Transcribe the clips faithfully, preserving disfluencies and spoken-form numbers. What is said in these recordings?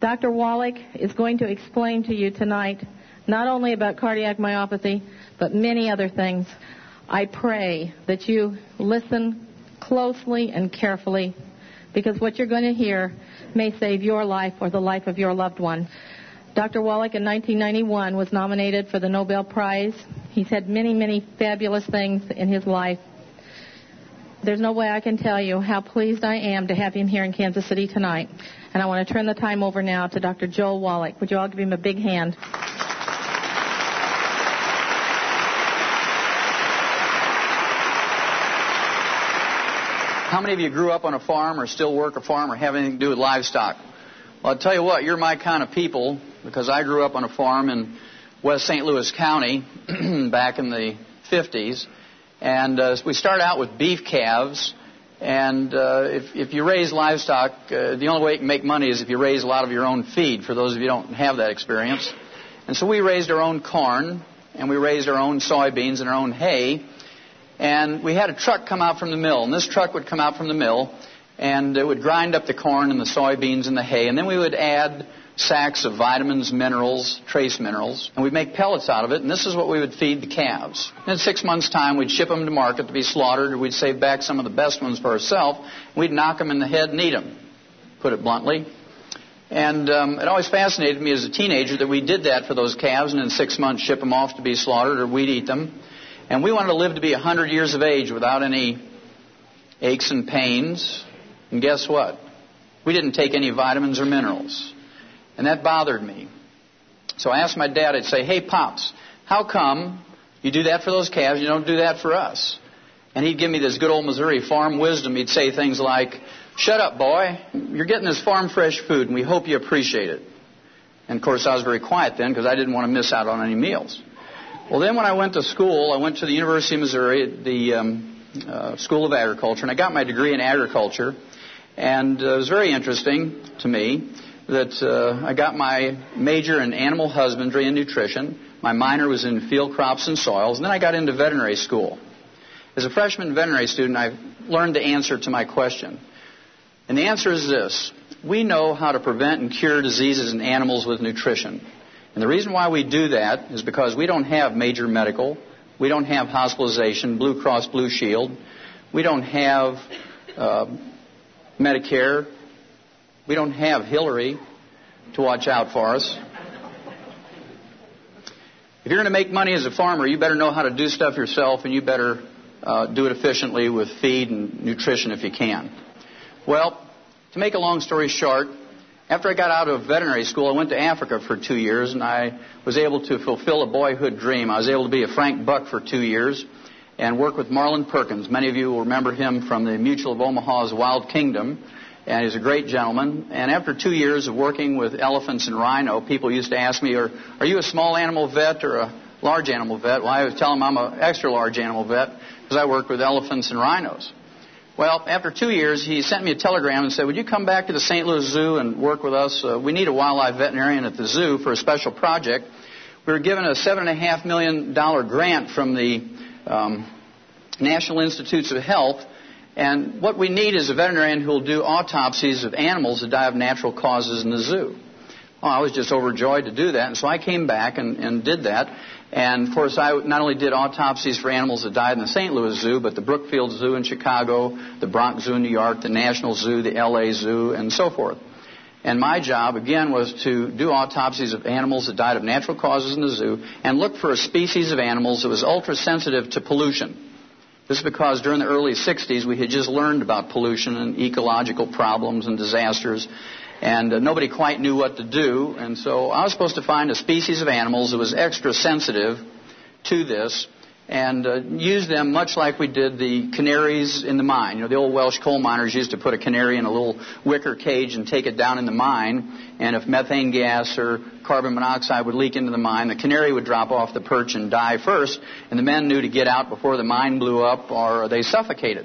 Doctor Wallach is going to explain to you tonight not only about cardiac myopathy, but many other things. I pray that you listen closely and carefully, because what you're going to hear may save your life or the life of your loved one. Doctor Wallach in nineteen ninety-one was nominated for the Nobel Prize. He's had many, many fabulous things in his life. There's no way I can tell you how pleased I am to have him here in Kansas City tonight. And I want to turn the time over now to Doctor Joel Wallach. Would you all give him a big hand? How many of you grew up on a farm or still work a farm or have anything to do with livestock? Well, I'll tell you what, you're my kind of people, because I grew up on a farm in West Saint Louis County back in the fifties. And uh, we started out with beef calves. And uh, if, if you raise livestock, uh, the only way you can make money is if you raise a lot of your own feed, for those of you who don't have that experience. And so we raised our own corn, and we raised our own soybeans and our own hay. And we had a truck come out from the mill. And this truck would come out from the mill, and it would grind up the corn and the soybeans and the hay. And then we would add sacks of vitamins, minerals, trace minerals, and we'd make pellets out of it, and this is what we would feed the calves. In six months' time, we'd ship them to market to be slaughtered, or we'd save back some of the best ones for ourselves. We'd knock them in the head and eat them, put it bluntly. And um, it always fascinated me as a teenager that we did that for those calves, and in six months ship them off to be slaughtered, or we'd eat them. And we wanted to live to be one hundred years of age without any aches and pains. And guess what? We didn't take any vitamins or minerals. And that bothered me. So I asked my dad, I'd say, hey, Pops, how come you do that for those calves, you don't do that for us? And he'd give me this good old Missouri farm wisdom. He'd say things like, shut up, boy. You're getting this farm fresh food, and we hope you appreciate it. And, of course, I was very quiet then because I didn't want to miss out on any meals. Well, then when I went to school, I went to the University of Missouri, the um, uh, School of Agriculture, and I got my degree in agriculture. And uh, it was very interesting to me that uh, I got my major in animal husbandry and nutrition. My minor was in field crops and soils. And then I got into veterinary school. As a freshman veterinary student, I learned the answer to my question. And the answer is this. We know how to prevent and cure diseases in animals with nutrition. And the reason why we do that is because we don't have major medical. We don't have hospitalization, Blue Cross Blue Shield. We don't have uh, Medicare. We don't have Hillary to watch out for us. If you're going to make money as a farmer, you better know how to do stuff yourself, and you better uh, do it efficiently with feed and nutrition if you can. Well, to make a long story short, after I got out of veterinary school, I went to Africa for two years, and I was able to fulfill a boyhood dream. I was able to be a Frank Buck for two years and work with Marlin Perkins. Many of you will remember him from the Mutual of Omaha's Wild Kingdom. And he's a great gentleman. And after two years of working with elephants and rhino, people used to ask me, are, are you a small animal vet or a large animal vet? Well, I would tell them I'm an extra large animal vet because I work with elephants and rhinos. Well, after two years, he sent me a telegram and said, would you come back to the Saint Louis Zoo and work with us? Uh, we need a wildlife veterinarian at the zoo for a special project. We were given a seven point five million dollars grant from the um, National Institutes of Health. And what we need is a veterinarian who will do autopsies of animals that die of natural causes in the zoo. Well, I was just overjoyed to do that, and so I came back and, and did that. And, of course, I not only did autopsies for animals that died in the Saint Louis Zoo, but the Brookfield Zoo in Chicago, the Bronx Zoo in New York, the National Zoo, the L A Zoo, and so forth. And my job, again, was to do autopsies of animals that died of natural causes in the zoo and look for a species of animals that was ultra-sensitive to pollution. This is because during the early sixties, we had just learned about pollution and ecological problems and disasters, and uh, nobody quite knew what to do. And so I was supposed to find a species of animals that was extra sensitive to this and uh, use them much like we did the canaries in the mine. You know, the old Welsh coal miners used to put a canary in a little wicker cage and take it down in the mine, and if methane gas or carbon monoxide would leak into the mine, the canary would drop off the perch and die first, and the men knew to get out before the mine blew up or they suffocated.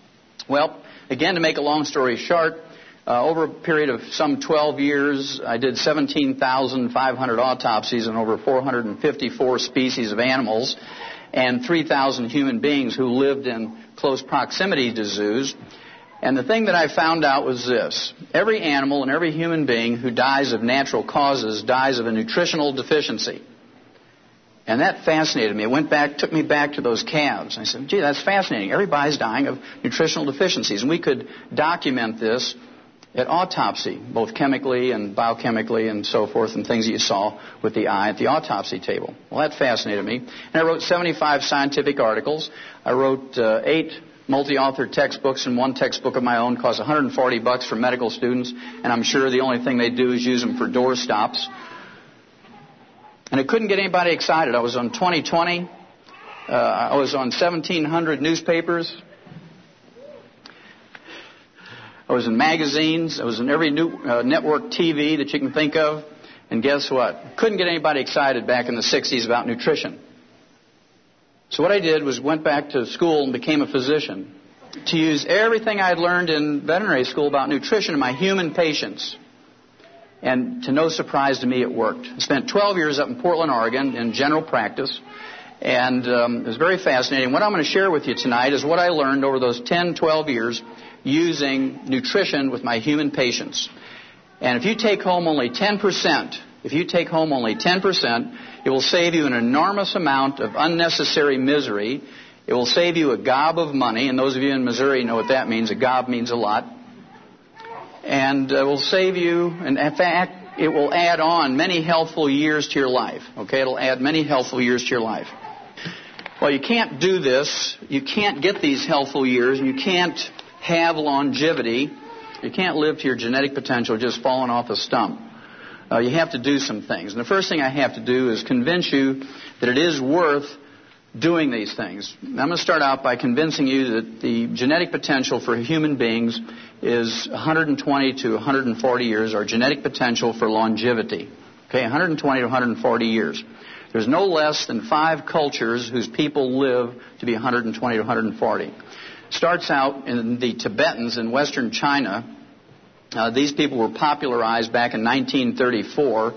Well, again, to make a long story short, uh, over a period of some twelve years, I did seventeen thousand five hundred autopsies on over four hundred fifty-four species of animals and three thousand human beings who lived in close proximity to zoos. And the thing that I found out was this. Every animal and every human being who dies of natural causes dies of a nutritional deficiency. And that fascinated me. It went back, took me back to those calves. I said, gee, that's fascinating. Everybody's dying of nutritional deficiencies. And we could document this at autopsy, both chemically and biochemically and so forth, and things that you saw with the eye at the autopsy table. Well, that fascinated me. And I wrote seventy-five scientific articles. I wrote uh, eight multi-author textbooks, and one textbook of my own costs one hundred forty bucks for medical students, and I'm sure the only thing they do is use them for door stops. And it couldn't get anybody excited. I was on twenty twenty. Uh, I was on seventeen hundred newspapers. I was in magazines. I was in every new uh, network T V that you can think of. And guess what? Couldn't get anybody excited back in the sixties about nutrition. So what I did was went back to school and became a physician to use everything I had learned in veterinary school about nutrition in my human patients. And to no surprise to me, it worked. I spent twelve years up in Portland, Oregon in general practice. And um, it was very fascinating. What I'm going to share with you tonight is what I learned over those ten, twelve years using nutrition with my human patients. And if you take home only ten percent, if you take home only ten percent, it will save you an enormous amount of unnecessary misery. It will save you a gob of money. And those of you in Missouri know what that means. A gob means a lot. And it will save you, and in fact, it will add on many healthful years to your life. Okay, it'll add many healthful years to your life. Well, you can't do this. You can't get these healthful years, and you can't have longevity. You can't live to your genetic potential just falling off a stump. Uh, you have to do some things. And the first thing I have to do is convince you that it is worth doing these things. I'm going to start out by convincing you that the genetic potential for human beings is one hundred twenty to one hundred forty years, our genetic potential for longevity. Okay, one hundred twenty to one hundred forty years. There's no less than five cultures whose people live to be one hundred twenty to one hundred forty. Starts out in the Tibetans in western China. Uh, these people were popularized back in nineteen thirty-four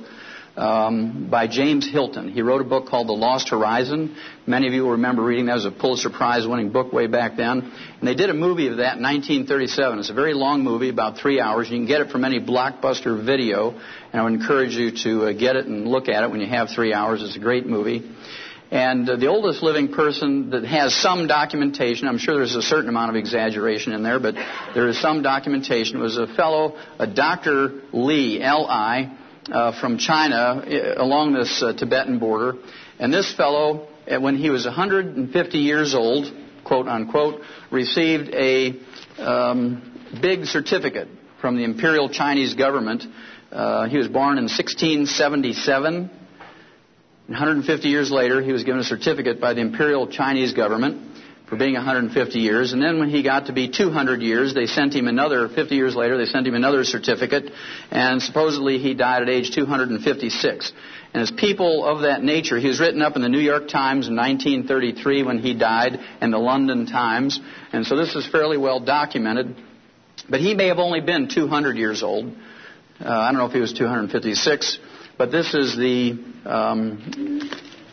um, by James Hilton. He wrote a book called The Lost Horizon. Many of you will remember reading that. It was a Pulitzer Prize-winning book way back then. And they did a movie of that in nineteen thirty-seven. It's a very long movie, about three hours. You can get it from any Blockbuster video, and I would encourage you to uh, get it and look at it when you have three hours. It's a great movie. And uh, the oldest living person that has some documentation, I'm sure there's a certain amount of exaggeration in there, but there is some documentation, was a fellow, a Doctor Li, L I, uh, from China uh, along this uh, Tibetan border. And this fellow, uh, when he was one hundred fifty years old, quote unquote, received a um, big certificate from the Imperial Chinese government. Uh, he was born in sixteen seventy-seven. one hundred fifty years later, he was given a certificate by the Imperial Chinese government for being one hundred fifty years. And then when he got to be two hundred years, they sent him another, fifty years later, they sent him another certificate. And supposedly he died at age two hundred fifty-six. And as people of that nature, he was written up in the New York Times in nineteen thirty-three when he died, and the London Times. And so this is fairly well documented. But he may have only been two hundred years old. Uh, I don't know if he was two hundred fifty-six. But this is the um,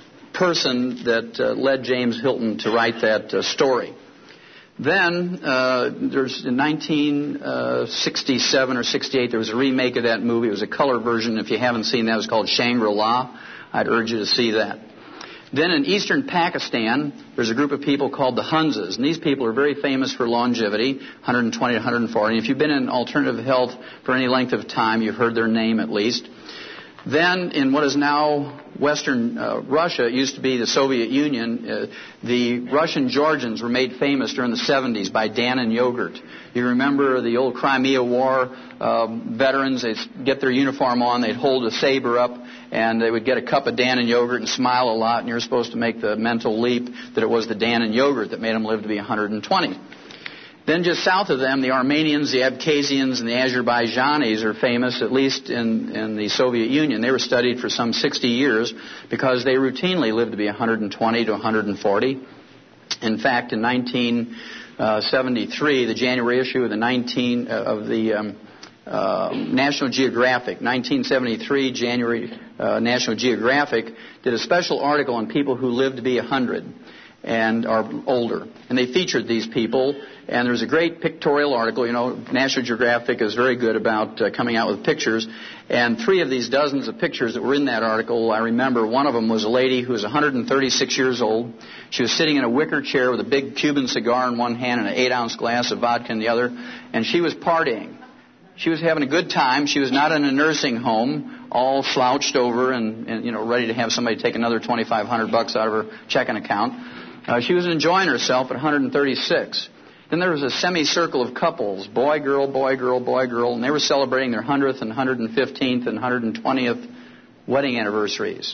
person that uh, led James Hilton to write that uh, story. Then, uh, there's in nineteen sixty-seven or sixty-eight, there was a remake of that movie. It was a color version. If you haven't seen that, it was called Shangri-La. I'd urge you to see that. Then in eastern Pakistan, there's a group of people called the Hunzas. And these people are very famous for longevity, one hundred twenty to one hundred forty. And if you've been in alternative health for any length of time, you've heard their name at least. Then, in what is now Western uh, Russia, it used to be the Soviet Union, uh, the Russian Georgians were made famous during the seventies by Dannon yogurt. You remember the old Crimea War uh, veterans, they'd get their uniform on, they'd hold a saber up, and they would get a cup of Dannon yogurt and smile a lot, and you're supposed to make the mental leap that it was the Dannon yogurt that made them live to be one hundred twenty. Then just south of them, the Armenians, the Abkhazians, and the Azerbaijanis are famous, at least in, in the Soviet Union. They were studied for some sixty years because they routinely lived to be one hundred twenty to one hundred forty. In fact, in nineteen seventy-three, the January issue of the nineteen uh, of the um, uh, National Geographic, nineteen seventy-three January uh, National Geographic did a special article on people who lived to be one hundred. and are older. And they featured these people, and there's a great pictorial article. You know, National Geographic is very good about uh, coming out with pictures. And three of these dozens of pictures that were in that article, I remember one of them was a lady who was one hundred thirty-six years old. She was sitting in a wicker chair with a big Cuban cigar in one hand and an eight-ounce glass of vodka in the other, and she was partying. She was having a good time. She was not in a nursing home, all slouched over and, and you know, ready to have somebody take another twenty-five hundred bucks out of her checking account. Uh, she was enjoying herself at one hundred thirty-six. Then there was a semicircle of couples, boy, girl, boy, girl, boy, girl, and they were celebrating their one hundredth and one hundred fifteenth and one hundred twentieth wedding anniversaries.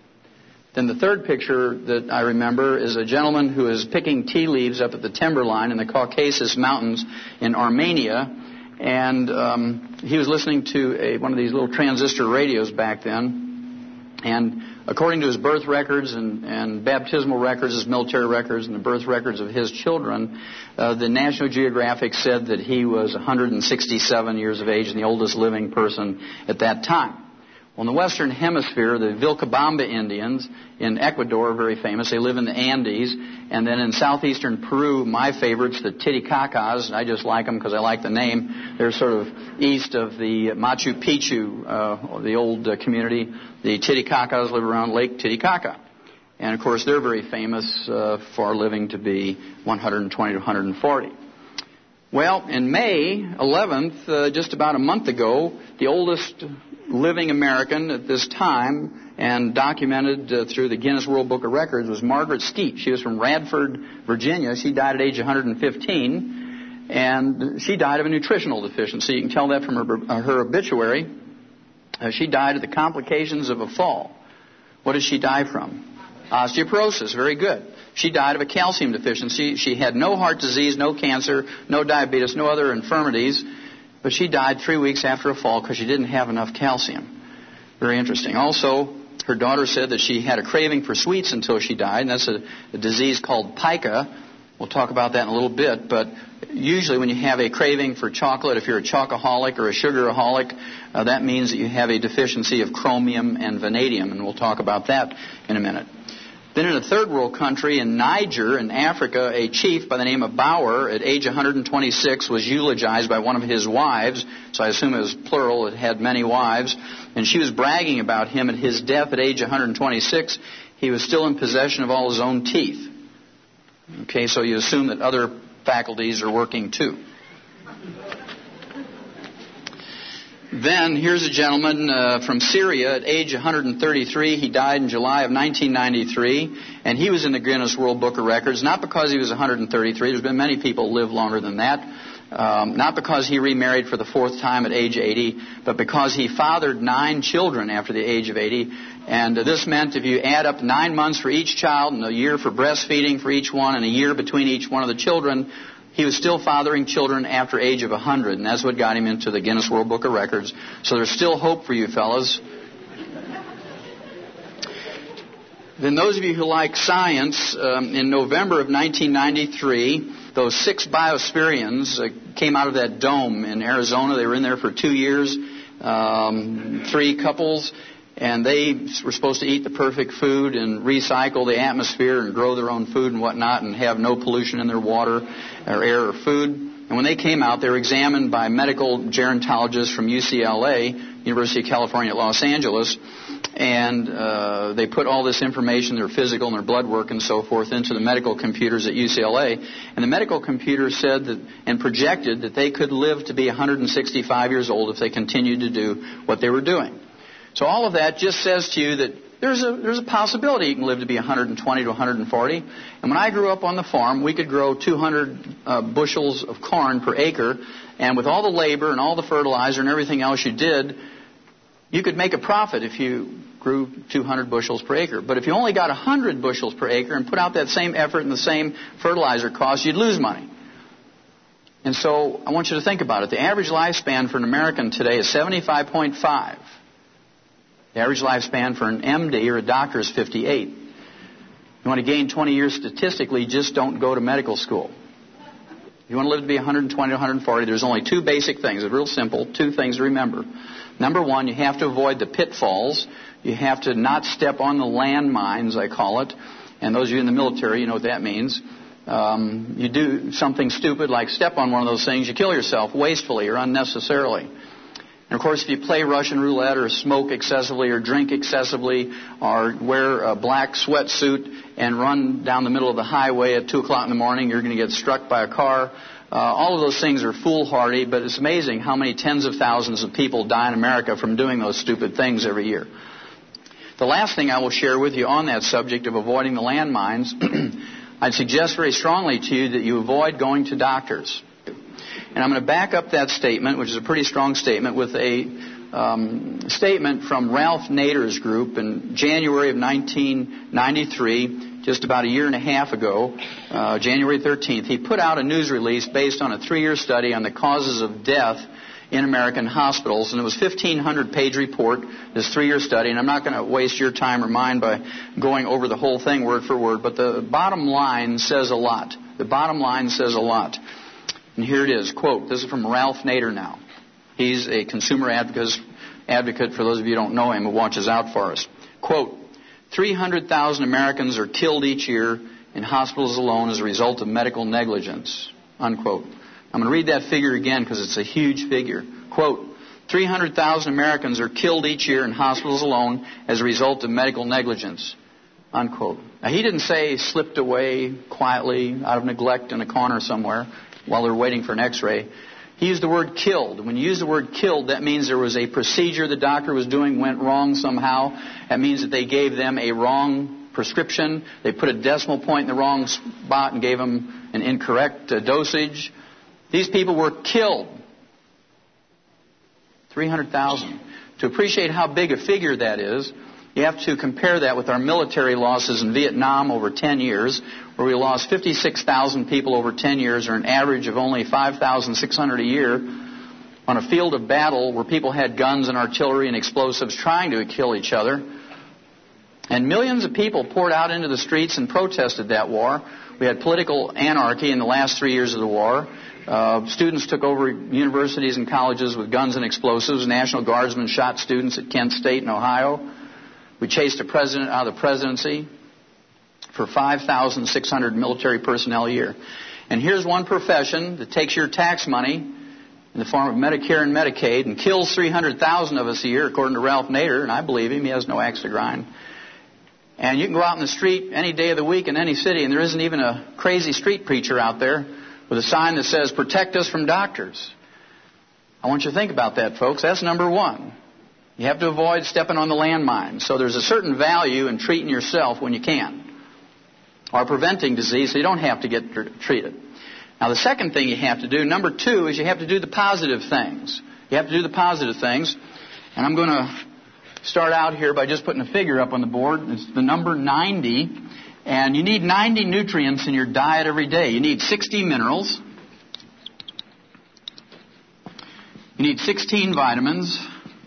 Then the third picture that I remember is a gentleman who is picking tea leaves up at the timberline in the Caucasus Mountains in Armenia, and um, he was listening to a, one of these little transistor radios back then, and according to his birth records and, and baptismal records, his military records, and the birth records of his children, uh, the National Geographic said that he was one hundred sixty-seven years of age and the oldest living person at that time. Well, in the Western Hemisphere, the Vilcabamba Indians in Ecuador are very famous. They live in the Andes. And then in southeastern Peru, my favorites, the Titicacas. I just like them because I like the name. They're sort of east of the Machu Picchu, uh, the old uh, community. The Titicacas live around Lake Titicaca. And, of course, they're very famous uh, for living to be one hundred twenty to one hundred forty. Well, in May eleventh, uh, just about a month ago, the oldest living American at this time and documented uh, through the Guinness World Book of Records was Margaret Skeet. She was from Radford, Virginia. She died at age one hundred fifteen, and she died of a nutritional deficiency. You can tell that from her, uh, her obituary. Uh, she died of the complications of a fall. What did she die from? Osteoporosis. Very good. She died of a calcium deficiency. She had no heart disease, no cancer, no diabetes, no other infirmities. But she died three weeks after a fall because she didn't have enough calcium. Very interesting. Also, her daughter said that she had a craving for sweets until she died, and that's a, a disease called pica. We'll talk about that in a little bit. But usually when you have a craving for chocolate, if you're a chocoholic or a sugaraholic, uh, that means that you have a deficiency of chromium and vanadium, and we'll talk about that in a minute. Then in a third world country, in Niger, in Africa, a chief by the name of Bauer, at age one hundred twenty-six, was eulogized by one of his wives. So I assume it was plural. It had many wives. And she was bragging about him at his death at age one hundred twenty-six. He was still in possession of all his own teeth. Okay, so you assume that other faculties are working too. Then, here's a gentleman uh, from Syria at age one hundred thirty-three. He died in July of nineteen ninety-three, and he was in the Guinness World Book of Records, not because he was one hundred thirty-three. There's been many people who live longer than that. Um, not because he remarried for the fourth time at age eighty, but because he fathered nine children after the age of eighty. And uh, this meant if you add up nine months for each child and a year for breastfeeding for each one and a year between each one of the children, he was still fathering children after age of one hundred, and that's what got him into the Guinness World Book of Records. So there's still hope for you fellas. Then those of you who like science, um, in November of nineteen ninety-three, those six Biospirians uh, came out of that dome in Arizona. They were in there for two years, um, three couples, and they were supposed to eat the perfect food and recycle the atmosphere and grow their own food and whatnot and have no pollution in their water or air or food. And when they came out, they were examined by medical gerontologists from U C L A, University of California at Los Angeles, and uh, they put all this information, their physical and their blood work and so forth, into the medical computers at U C L A. And the medical computer said that and projected that they could live to be one hundred sixty-five years old if they continued to do what they were doing. So all of that just says to you that there's a there's a possibility you can live to be one hundred twenty to one hundred forty. And when I grew up on the farm, we could grow two hundred uh, bushels of corn per acre. And with all the labor and all the fertilizer and everything else you did, you could make a profit if you grew two hundred bushels per acre. But if you only got one hundred bushels per acre and put out that same effort and the same fertilizer cost, you'd lose money. And so I want you to think about it. The average lifespan for an American today is seventy-five point five. The average lifespan for an M D or a doctor is fifty-eight. You want to gain twenty years statistically, just don't go to medical school. If you want to live to be one hundred twenty to one hundred forty, there's only two basic things. It's real simple. Two things to remember. Number one, you have to avoid the pitfalls. You have to not step on the landmines, I call it. And those of you in the military, you know what that means. Um, you do something stupid like step on one of those things, you kill yourself wastefully or unnecessarily. And of course, if you play Russian roulette or smoke excessively or drink excessively or wear a black sweatsuit and run down the middle of the highway at two o'clock in the morning, you're going to get struck by a car. Uh, all of those things are foolhardy, but it's amazing how many tens of thousands of people die in America from doing those stupid things every year. The last thing I will share with you on that subject of avoiding the landmines, I'd suggest very strongly to you that you avoid going to doctors. And I'm going to back up that statement, which is a pretty strong statement, with a um, statement from Ralph Nader's group in January of nineteen ninety-three, just about a year and a half ago, uh, January thirteenth. He put out a news release based on a three-year study on the causes of death in American hospitals, and it was a fifteen hundred page report, this three-year study, and I'm not going to waste your time or mine by going over the whole thing word for word, but the bottom line says a lot. The bottom line says a lot. And here it is, quote, this is from Ralph Nader now. He's a consumer advocate, advocate for those of you who don't know him, who watches out for us. Quote, three hundred thousand Americans are killed each year in hospitals alone as a result of medical negligence, unquote. I'm going to read that figure again because it's a huge figure. Quote, three hundred thousand Americans are killed each year in hospitals alone as a result of medical negligence, unquote. Now, he didn't say slipped away quietly out of neglect in a corner somewhere while they're waiting for an x-ray. He used the word killed. When you use the word killed, that means there was a procedure the doctor was doing went wrong somehow. That means that they gave them a wrong prescription. They put a decimal point in the wrong spot and gave them an incorrect uh, dosage. These people were killed. three hundred thousand. To appreciate how big a figure that is, you have to compare that with our military losses in Vietnam over ten years, where we lost fifty-six thousand people over ten years, or an average of only five thousand six hundred a year, on a field of battle where people had guns and artillery and explosives trying to kill each other. And millions of people poured out into the streets and protested that war. We had political anarchy in the last three years of the war. Uh, students took over universities and colleges with guns and explosives. National Guardsmen shot students at Kent State in Ohio. We chased a president out of the presidency for five thousand six hundred military personnel a year. And here's one profession that takes your tax money in the form of Medicare and Medicaid and kills three hundred thousand of us a year, according to Ralph Nader, and I believe him. He has no axe to grind. And you can go out in the street any day of the week in any city, and there isn't even a crazy street preacher out there with a sign that says, protect us from doctors. I want you to think about that, folks. That's number one. You have to avoid stepping on the landmine. So there's a certain value in treating yourself when you can, or preventing disease so you don't have to get treated. Now, the second thing you have to do, number two, is you have to do the positive things. You have to do the positive things. And I'm going to start out here by just putting a figure up on the board. It's the number ninety. And you need ninety nutrients in your diet every day. You need sixty minerals. You need sixteen vitamins.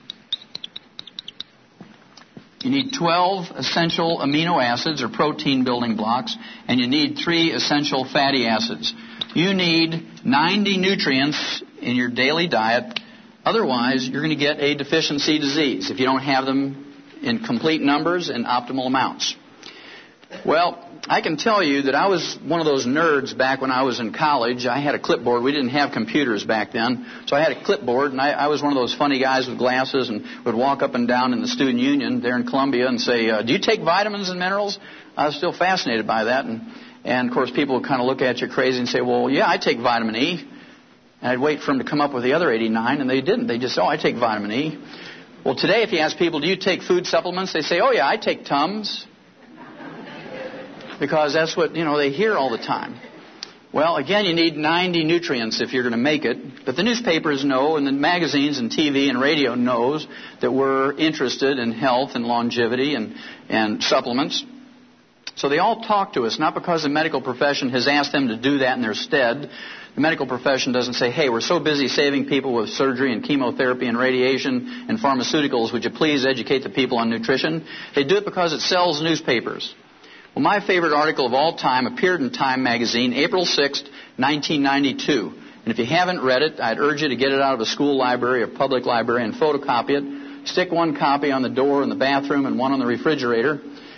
You need twelve essential amino acids or protein building blocks. And you need three essential fatty acids. You need ninety nutrients in your daily diet. Otherwise, you're going to get a deficiency disease if you don't have them in complete numbers and optimal amounts. Well, I can tell you that I was one of those nerds back when I was in college. I had a clipboard. We didn't have computers back then. So I had a clipboard, and I, I was one of those funny guys with glasses and would walk up and down in the student union there in Columbia and say, uh, do you take vitamins and minerals? I was still fascinated by that. And, and of course, people would kind of look at you crazy and say, well, yeah, I take vitamin E. And I'd wait for them to come up with the other eighty-nine, and they didn't. They just, oh, I take vitamin E. Well, today, if you ask people, do you take food supplements? They say, oh, yeah, I take Tums. Because that's what, you know, they hear all the time. Well, again, you need ninety nutrients if you're going to make it. But the newspapers know, and the magazines and T V and radio knows that we're interested in health and longevity and, and supplements. So they all talk to us, not because the medical profession has asked them to do that in their stead. The medical profession doesn't say, hey, we're so busy saving people with surgery and chemotherapy and radiation and pharmaceuticals, would you please educate the people on nutrition? They do it because it sells newspapers. Well, my favorite article of all time appeared in Time magazine, April sixth, nineteen ninety-two. And if you haven't read it, I'd urge you to get it out of a school library or public library and photocopy it. Stick one copy on the door in the bathroom and one on the refrigerator.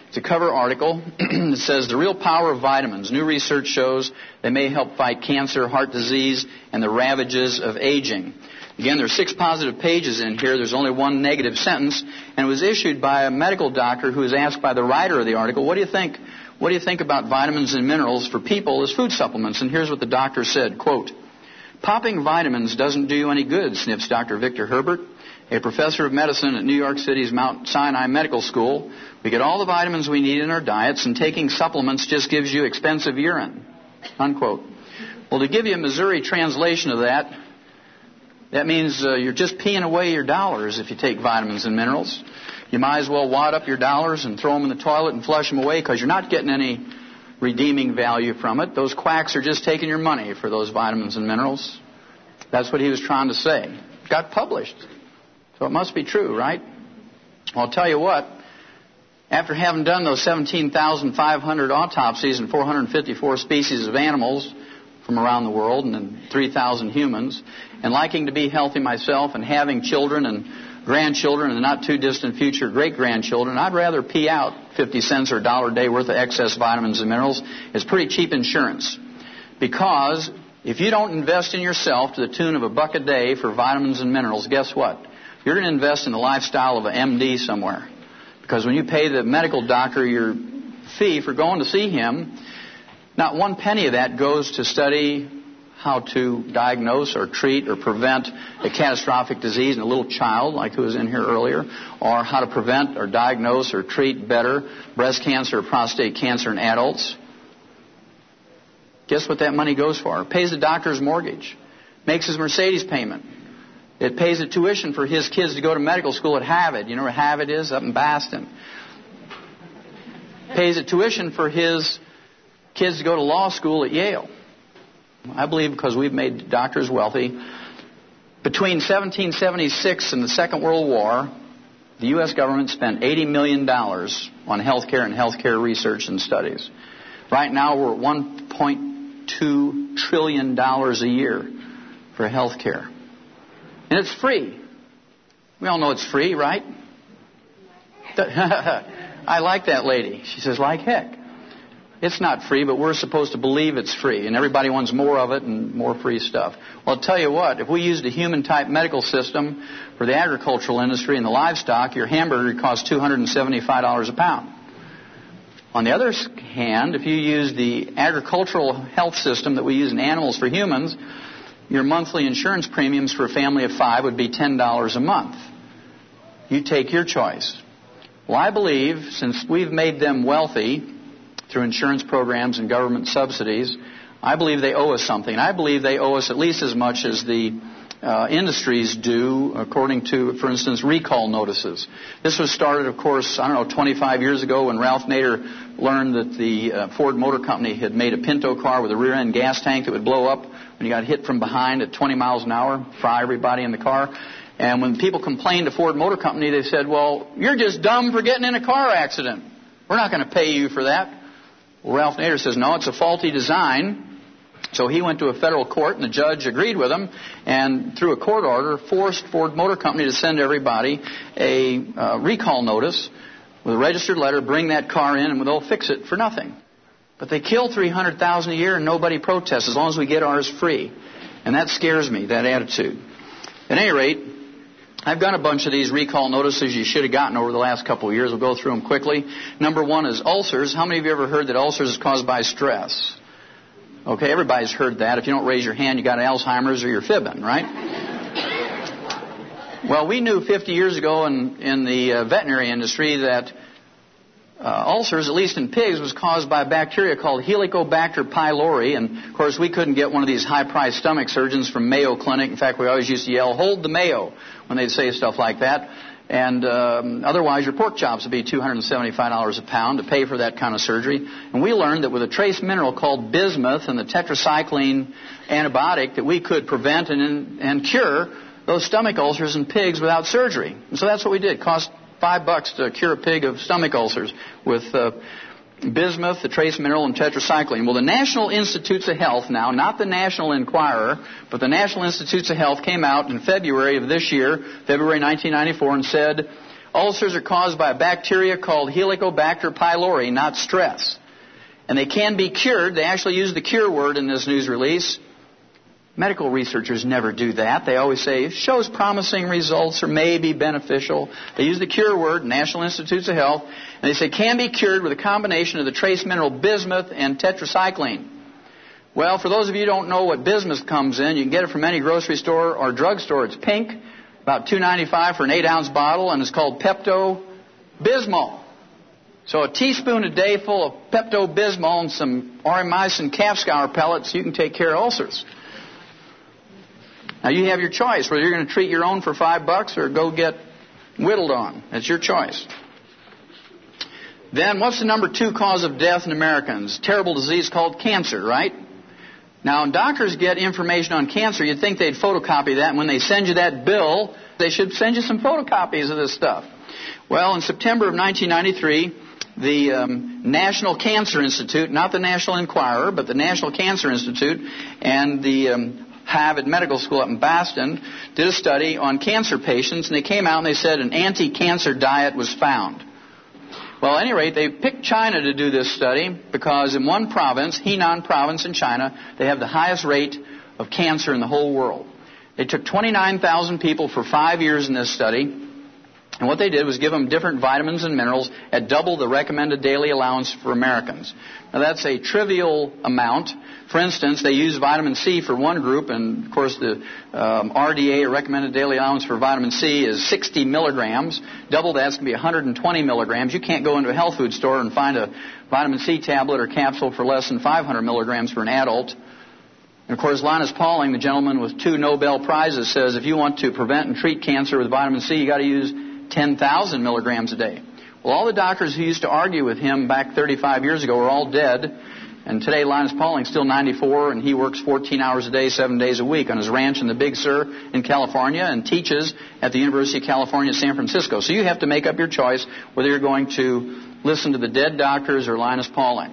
It's a cover article. It says, "The real power of vitamins. New research shows they may help fight cancer, heart disease, and the ravages of aging." Again, there's six positive pages in here. There's only one negative sentence. And it was issued by a medical doctor who was asked by the writer of the article, what do you think, what do you think about vitamins and minerals for people as food supplements? And here's what the doctor said, quote, "Popping vitamins doesn't do you any good," sniffs Doctor Victor Herbert, a professor of medicine at New York City's Mount Sinai Medical School. "We get all the vitamins we need in our diets, and taking supplements just gives you expensive urine." Unquote. Well, to give you a Missouri translation of that, that means uh, you're just peeing away your dollars if you take vitamins and minerals. You might as well wad up your dollars and throw them in the toilet and flush them away because you're not getting any redeeming value from it. Those quacks are just taking your money for those vitamins and minerals. That's what he was trying to say. It got published. So it must be true, right? Well, I'll tell you what. After having done those seventeen thousand five hundred autopsies in four hundred fifty-four species of animals from around the world and in three thousand humans, and liking to be healthy myself and having children and grandchildren and the not-too-distant future great-grandchildren, I'd rather pee out fifty cents or a dollar a day worth of excess vitamins and minerals. It's pretty cheap insurance. Because if you don't invest in yourself to the tune of a buck a day for vitamins and minerals, guess what? You're going to invest in the lifestyle of an M D somewhere. Because when you pay the medical doctor your fee for going to see him, not one penny of that goes to study how to diagnose or treat or prevent a catastrophic disease in a little child, like who was in here earlier, or how to prevent or diagnose or treat better breast cancer or prostate cancer in adults. Guess what that money goes for? It pays the doctor's mortgage, makes his Mercedes payment. It pays the tuition for his kids to go to medical school at Harvard. You know where Harvard is? Up in Boston. Pays the tuition for his kids to go to law school at Yale. I believe because we've made doctors wealthy. Between seventeen seventy-six and the Second World War, the U S government spent eighty million dollars on health care and health care research and studies. Right now, we're at one point two trillion dollars a year for health care. And it's free. We all know it's free, right? I like that lady. She says, like heck. It's not free, but we're supposed to believe it's free. And everybody wants more of it and more free stuff. Well, I'll tell you what. If we used a human-type medical system for the agricultural industry and the livestock, your hamburger costs two hundred seventy-five dollars a pound. On the other hand, if you use the agricultural health system that we use in animals for humans, your monthly insurance premiums for a family of five would be ten dollars a month. You take your choice. Well, I believe, since we've made them wealthy through insurance programs and government subsidies, I believe they owe us something. I believe they owe us at least as much as the uh, industries do, according to, for instance, recall notices. This was started, of course, I don't know, twenty-five years ago when Ralph Nader learned that the uh, Ford Motor Company had made a Pinto car with a rear-end gas tank that would blow up when you got hit from behind at twenty miles an hour, fry everybody in the car. And when people complained to Ford Motor Company, they said, well, you're just dumb for getting in a car accident. We're not going to pay you for that. Well, Ralph Nader says, no, it's a faulty design. So he went to a federal court, and the judge agreed with him, and through a court order, forced Ford Motor Company to send everybody a uh, recall notice with a registered letter, bring that car in, and they'll fix it for nothing. But they kill three hundred thousand a year, and nobody protests as long as we get ours free. And that scares me, that attitude. At any rate, I've got a bunch of these recall notices you should have gotten over the last couple of years. We'll go through them quickly. Number one is ulcers. How many of you ever heard that ulcers is caused by stress? Okay, everybody's heard that. If you don't raise your hand, you got Alzheimer's or you're fibbing, right? Well, we knew fifty years ago in, in the uh, veterinary industry that uh, ulcers, at least in pigs, was caused by a bacteria called Helicobacter pylori. And, of course, we couldn't get one of these high-priced stomach surgeons from Mayo Clinic. In fact, we always used to yell, hold the Mayo, when they'd say stuff like that. And um, otherwise, your pork chops would be two hundred seventy-five dollars a pound to pay for that kind of surgery. And we learned that with a trace mineral called bismuth and the tetracycline antibiotic that we could prevent and, and cure those stomach ulcers in pigs without surgery. And so that's what we did. It cost five bucks to cure a pig of stomach ulcers with uh, bismuth, the trace mineral, and tetracycline. Well, the National Institutes of Health now, not the National Enquirer, but the National Institutes of Health came out in February of this year, February nineteen ninety-four, and said Ulcers are caused by a bacteria called Helicobacter pylori, not stress. And they can be cured. They actually use the cure word in this news release. Medical researchers never do that. They always say, it shows promising results or may be beneficial. They use the cure word, National Institutes of Health, and they say can be cured with a combination of the trace mineral bismuth and tetracycline. Well, for those of you who don't know what bismuth comes in, you can get it from any grocery store or drugstore. It's pink, about two dollars and ninety-five cents for an eight-ounce bottle, and it's called Pepto-Bismol. So a teaspoon a day full of Pepto-Bismol and some aureomycin calf scour pellets, you can take care of ulcers. Now, you have your choice, whether you're going to treat your own for five bucks or go get whittled on. That's your choice. Then, what's the number two cause of death in Americans? Terrible disease called cancer, right? Now, when doctors get information on cancer, you'd think they'd photocopy that, and when they send you that bill, they should send you some photocopies of this stuff. Well, in September of nineteen ninety-three, the um, National Cancer Institute, not the National Enquirer, but the National Cancer Institute, and the um, Harvard Medical School up in Boston did a study on cancer patients, and they came out and they said an anti-cancer diet was found. Well, at any rate, they picked China to do this study because in one province, Henan province in China, they have the highest rate of cancer in the whole world. They took twenty-nine thousand people for five years in this study, and what they did was give them different vitamins and minerals at double the recommended daily allowance for Americans. Now, that's a trivial amount. For instance, they use vitamin C for one group, and, of course, the um, R D A, or recommended daily allowance for vitamin C, is sixty milligrams. Double that's going to be one hundred twenty milligrams. You can't go into a health food store and find a vitamin C tablet or capsule for less than five hundred milligrams for an adult. And, of course, Linus Pauling, the gentleman with two Nobel Prizes, says if you want to prevent and treat cancer with vitamin C, you've got to use ten thousand milligrams a day. Well, all the doctors who used to argue with him back thirty-five years ago are all dead. And today, Linus Pauling's still ninety-four, and he works fourteen hours a day, seven days a week on his ranch in the Big Sur in California and teaches at the University of California, San Francisco. So you have to make up your choice whether you're going to listen to the dead doctors or Linus Pauling.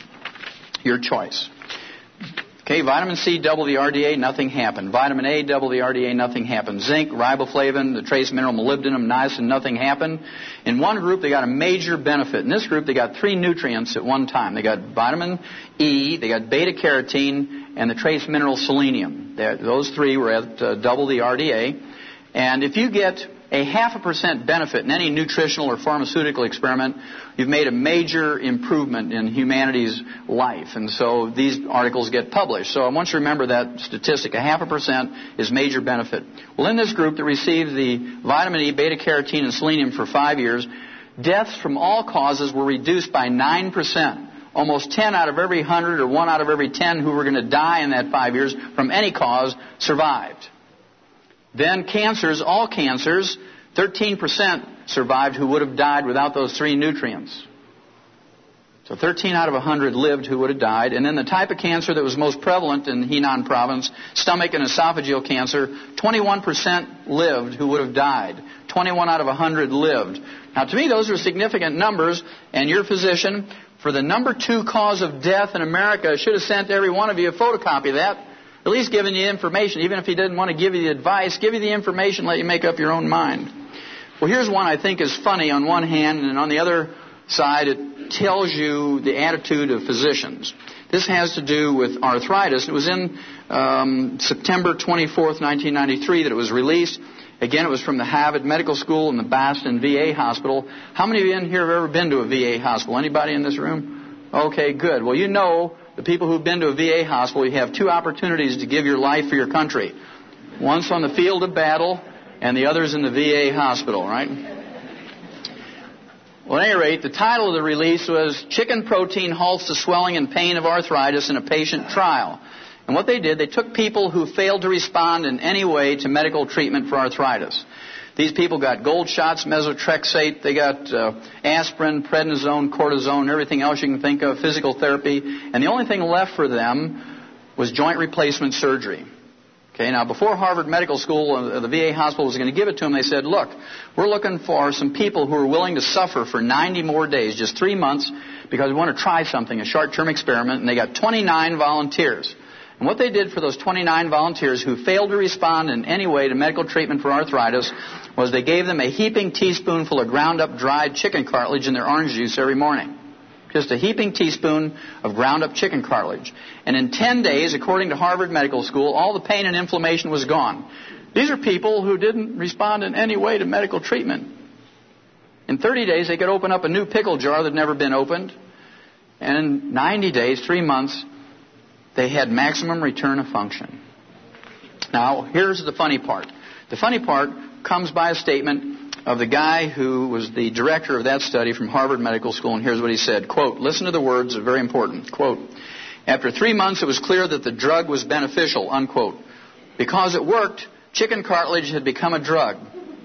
Your choice. Okay, vitamin C, double the R D A, nothing happened. Vitamin A, double the R D A, nothing happened. Zinc, riboflavin, the trace mineral molybdenum, niacin, nothing happened. In one group, they got a major benefit. In this group, they got three nutrients at one time. They got vitamin E, they got beta-carotene, and the trace mineral selenium. They're, those three were at uh, double the R D A. And if you get a half a percent benefit in any nutritional or pharmaceutical experiment, you've made a major improvement in humanity's life. And so these articles get published. So I want you to remember that statistic. A half a percent is major benefit. Well, in this group that received the vitamin E, beta-carotene, and selenium for five years, deaths from all causes were reduced by nine percent. Almost ten out of every one hundred or one out of every ten who were going to die in that five years from any cause survived. Then cancers, all cancers, thirteen percent survived who would have died without those three nutrients. So thirteen out of one hundred lived who would have died. And then the type of cancer that was most prevalent in Henan province, stomach and esophageal cancer, twenty-one percent lived who would have died. twenty-one out of one hundred lived. Now, to me, those are significant numbers, and your physician, for the number two cause of death in America, should have sent every one of you a photocopy of that. At least giving you information. Even if he didn't want to give you the advice, give you the information, let you make up your own mind. Well, here's one I think is funny on one hand, and on the other side, it tells you the attitude of physicians. This has to do with arthritis. It was in um, September twenty-fourth, nineteen ninety-three that it was released. Again, it was from the Harvard Medical School and the Boston V A Hospital. How many of you in here have ever been to a V A hospital? Anybody in this room? Okay, good. Well, you know, the people who've been to a V A hospital, you have two opportunities to give your life for your country. Once on the field of battle, and the other's in the V A hospital, right? Well, at any rate, the title of the release was Chicken Protein Halts the Swelling and Pain of Arthritis in a Patient Trial. And what they did, they took people who failed to respond in any way to medical treatment for arthritis. These people got gold shots, methotrexate, they got uh, aspirin, prednisone, cortisone, everything else you can think of, physical therapy. And the only thing left for them was joint replacement surgery. Okay, now before Harvard Medical School, uh, the V A hospital was going to give it to them, they said, look, we're looking for some people who are willing to suffer for ninety more days, just three months, because we want to try something, a short-term experiment. And they got twenty-nine volunteers. And what they did for those twenty-nine volunteers who failed to respond in any way to medical treatment for arthritis was they gave them a heaping teaspoonful of ground up dried chicken cartilage in their orange juice every morning. Just a heaping teaspoon of ground up chicken cartilage. And in ten days, according to Harvard Medical School, all the pain and inflammation was gone. These are people who didn't respond in any way to medical treatment. In thirty days, they could open up a new pickle jar that had never been opened. And in ninety days, three months, they had maximum return of function. Now, here's the funny part. The funny part comes by a statement of the guy who was the director of that study from Harvard Medical School, and here's what he said. Quote, listen to the words, they're very important. Quote, after three months, it was clear that the drug was beneficial, unquote. Because it worked, chicken cartilage had become a drug.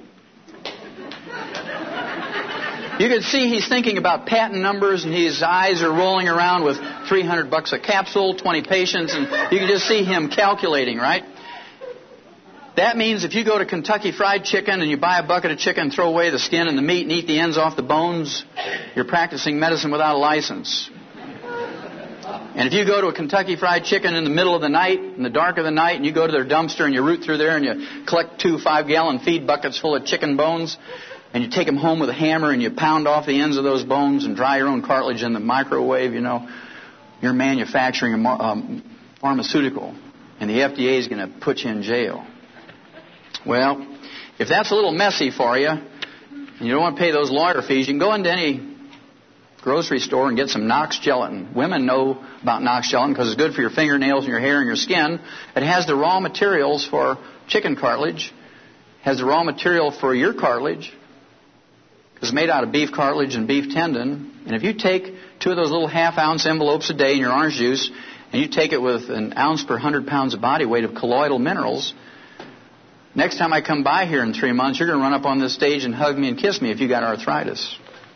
You can see he's thinking about patent numbers, and his eyes are rolling around with three hundred bucks a capsule, twenty patients, and you can just see him calculating, right? That means if you go to Kentucky Fried Chicken and you buy a bucket of chicken, throw away the skin and the meat and eat the ends off the bones, you're practicing medicine without a license. And if you go to a Kentucky Fried Chicken in the middle of the night, in the dark of the night, and you go to their dumpster and you root through there and you collect two five-gallon feed buckets full of chicken bones, and you take them home with a hammer and you pound off the ends of those bones and dry your own cartilage in the microwave, you know, you're manufacturing a um, pharmaceutical, and the F D A is going to put you in jail. Well, if that's a little messy for you, and you don't want to pay those lawyer fees, you can go into any grocery store and get some Knox gelatin. Women know about Knox gelatin because it's good for your fingernails and your hair and your skin. It has the raw materials for chicken cartilage, has the raw material for your cartilage. It's made out of beef cartilage and beef tendon. And if you take two of those little half-ounce envelopes a day in your orange juice, and you take it with an ounce per one hundred pounds of body weight of colloidal minerals, next time I come by here in three months, you're going to run up on this stage and hug me and kiss me if you got arthritis.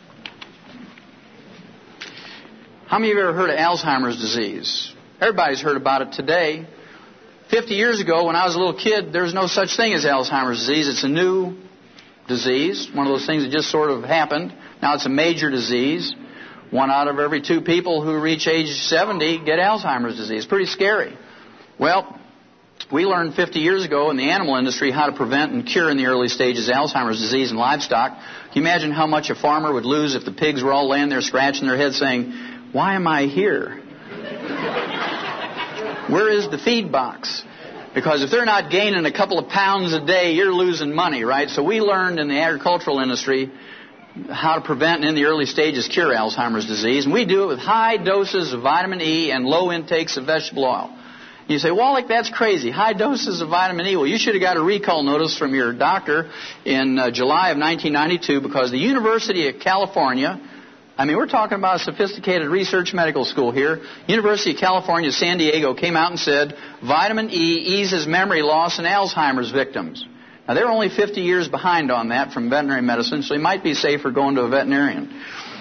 How many of you have ever heard of Alzheimer's disease? Everybody's heard about it today. Fifty years ago, when I was a little kid, there was no such thing as Alzheimer's disease. It's a new disease, one of those things that just sort of happened. Now it's a major disease. One out of every two people who reach age seventy get Alzheimer's disease. Pretty scary. Well, we learned fifty years ago in the animal industry how to prevent and cure in the early stages Alzheimer's disease in livestock. Can you imagine how much a farmer would lose if the pigs were all laying there scratching their heads saying, why am I here? Where is the feed box? Because if they're not gaining a couple of pounds a day, you're losing money, right? So we learned in the agricultural industry how to prevent and in the early stages cure Alzheimer's disease. And we do it with high doses of vitamin E and low intakes of vegetable oil. You say, Wallach, that's crazy. High doses of vitamin E. Well, you should have got a recall notice from your doctor in uh, July of nineteen ninety-two because the University of California, I mean, we're talking about a sophisticated research medical school here. University of California, San Diego came out and said vitamin E eases memory loss in Alzheimer's victims. Now, they're only fifty years behind on that from veterinary medicine, so you might be safer going to a veterinarian.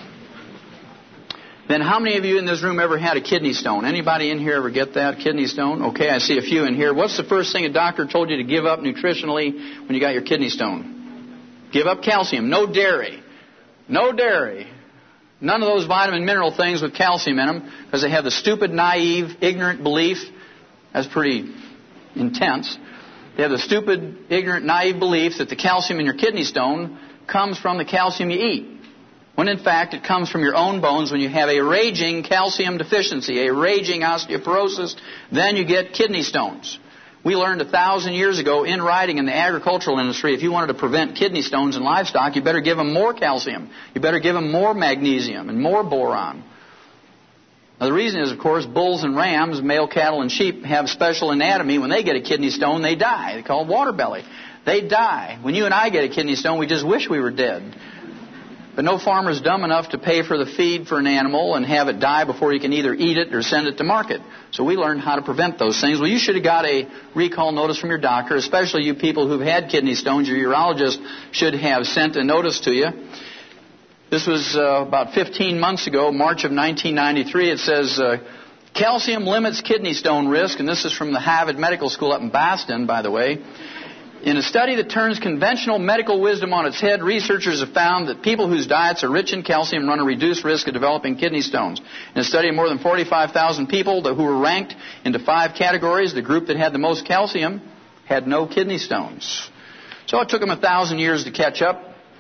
Then how many of you in this room ever had a kidney stone? Anybody in here ever get that, kidney stone? Okay, I see a few in here. What's the first thing a doctor told you to give up nutritionally when you got your kidney stone? Give up calcium. No dairy. No dairy. None of those vitamin mineral things with calcium in them because they have the stupid, naive, ignorant belief. That's pretty intense. They have the stupid, ignorant, naive belief that the calcium in your kidney stone comes from the calcium you eat. When in fact it comes from your own bones when you have a raging calcium deficiency, a raging osteoporosis, then you get kidney stones. We learned a thousand years ago in writing in the agricultural industry, if you wanted to prevent kidney stones in livestock, you better give them more calcium. You better give them more magnesium and more boron. Now, the reason is, of course, bulls and rams, male cattle and sheep have special anatomy. When they get a kidney stone, they die. They call it water belly. They die. When you and I get a kidney stone, we just wish we were dead. But no farmer is dumb enough to pay for the feed for an animal and have it die before you can either eat it or send it to market. So we learned how to prevent those things. Well, you should have got a recall notice from your doctor, especially you people who've had kidney stones. Your urologist should have sent a notice to you. This was uh, about fifteen months ago, March of nineteen ninety-three. It says, uh, calcium limits kidney stone risk, and this is from the Harvard Medical School up in Boston, by the way. In a study that turns conventional medical wisdom on its head, researchers have found that people whose diets are rich in calcium run a reduced risk of developing kidney stones. In a study of more than forty-five thousand people who were ranked into five categories, the group that had the most calcium had no kidney stones. So it took him a thousand years to catch up.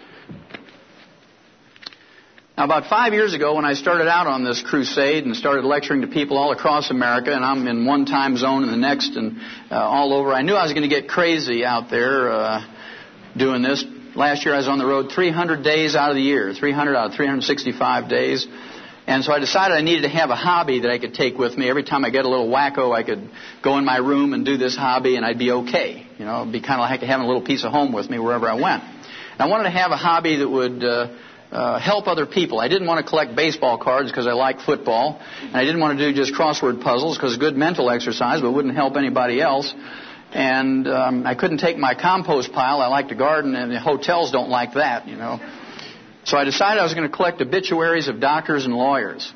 Now, about five years ago, when I started out on this crusade and started lecturing to people all across America, and I'm in one time zone and the next and uh, all over, I knew I was going to get crazy out there uh, doing this. Last year I was on the road three hundred days out of the year, three hundred out of three hundred sixty-five days. And so I decided I needed to have a hobby that I could take with me. Every time I get a little wacko, I could go in my room and do this hobby and I'd be okay. You know, it'd be kind of like having a little piece of home with me wherever I went. And I wanted to have a hobby that would uh, uh, help other people. I didn't want to collect baseball cards because I like football. And I didn't want to do just crossword puzzles because it's good mental exercise, but it wouldn't help anybody else. And um, I couldn't take my compost pile. I like to garden, and the hotels don't like that, you know. So I decided I was going to collect obituaries of doctors and lawyers.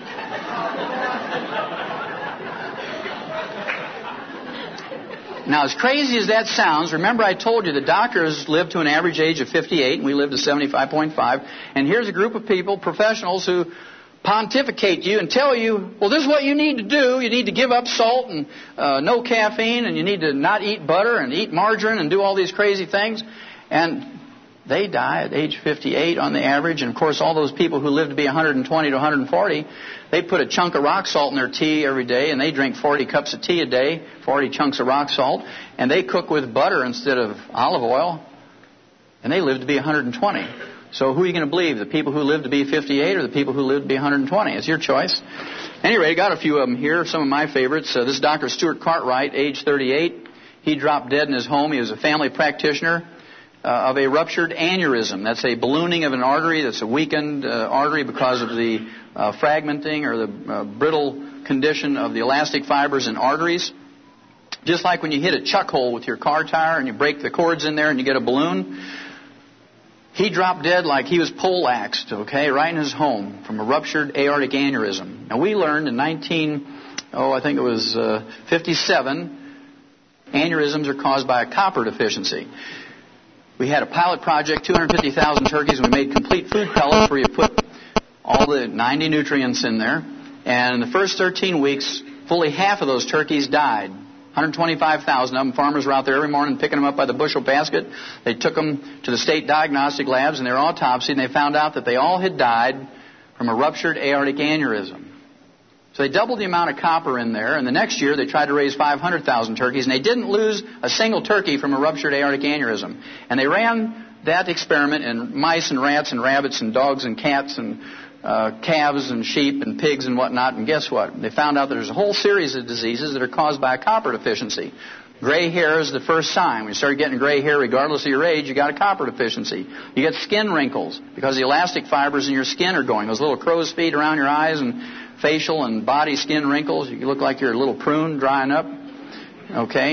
Now, as crazy as that sounds, remember I told you the doctors live to an average age of fifty-eight, and we live to seventy-five point five. And here's a group of people, professionals, who pontificate to you and tell you, well, this is what you need to do. You need to give up salt and uh, no caffeine, and you need to not eat butter and eat margarine and do all these crazy things. And they die at age fifty-eight on the average. And, of course, all those people who live to be one hundred twenty to one hundred forty, they put a chunk of rock salt in their tea every day, and they drink forty cups of tea a day, forty chunks of rock salt, and they cook with butter instead of olive oil, and they live to be one hundred twenty. So who are you going to believe, the people who live to be fifty-eight or the people who live to be one hundred twenty? It's your choice. Anyway, I got a few of them here, some of my favorites. Uh, this is Doctor Stuart Cartwright, age thirty-eight. He dropped dead in his home. He was a family practitioner uh, of a ruptured aneurysm. That's a ballooning of an artery. That's a weakened uh, artery because of the uh, fragmenting or the uh, brittle condition of the elastic fibers in arteries. Just like when you hit a chuck hole with your car tire and you break the cords in there and you get a balloon. He dropped dead like he was poleaxed, okay, right in his home from a ruptured aortic aneurysm. Now, we learned in nineteen, oh, I think it was uh, fifty-seven, aneurysms are caused by a copper deficiency. We had a pilot project, two hundred fifty thousand turkeys, and we made complete food pellets where you put all the ninety nutrients in there. And in the first thirteen weeks, fully half of those turkeys died. one hundred twenty-five thousand of them. Farmers were out there every morning picking them up by the bushel basket. They took them to the state diagnostic labs and they were autopsied, and they found out that they all had died from a ruptured aortic aneurysm. So they doubled the amount of copper in there, and the next year they tried to raise five hundred thousand turkeys, and they didn't lose a single turkey from a ruptured aortic aneurysm. And they ran that experiment in mice and rats and rabbits and dogs and cats and Uh, calves and sheep and pigs and whatnot, and guess what? They found out that there's a whole series of diseases that are caused by a copper deficiency. Gray hair is the first sign. When you start getting gray hair, regardless of your age, you got a copper deficiency. You get skin wrinkles because the elastic fibers in your skin are going. Those little crow's feet around your eyes and facial and body skin wrinkles. You look like you're a little prune drying up. Okay.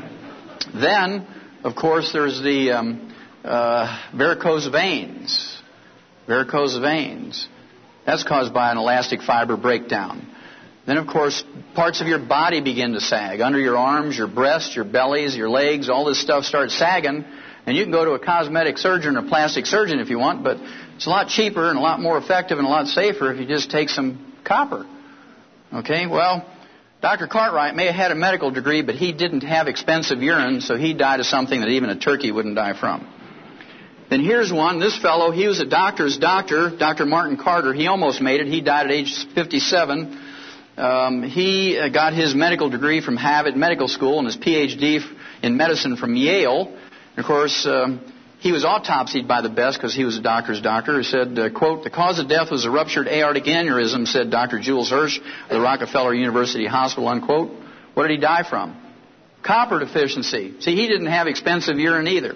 Then, of course, there's the um, uh, varicose veins. Varicose veins. That's caused by an elastic fiber breakdown. Then, of course, parts of your body begin to sag. Under your arms, your breasts, your bellies, your legs, all this stuff starts sagging. And you can go to a cosmetic surgeon or plastic surgeon if you want, but it's a lot cheaper and a lot more effective and a lot safer if you just take some copper. Okay, well, Doctor Cartwright may have had a medical degree, but he didn't have expensive urine, so he died of something that even a turkey wouldn't die from. Then here's one. This fellow, he was a doctor's doctor, Doctor Martin Carter. He almost made it. He died at age fifty-seven. Um, he got his medical degree from Harvard Medical School and his P H D in medicine from Yale. And, of course, um, he was autopsied by the best because he was a doctor's doctor. He said, uh, quote, "The cause of death was a ruptured aortic aneurysm," said Doctor Jules Hirsch of the Rockefeller University Hospital, unquote. What did he die from? Copper deficiency. See, he didn't have expensive urine either.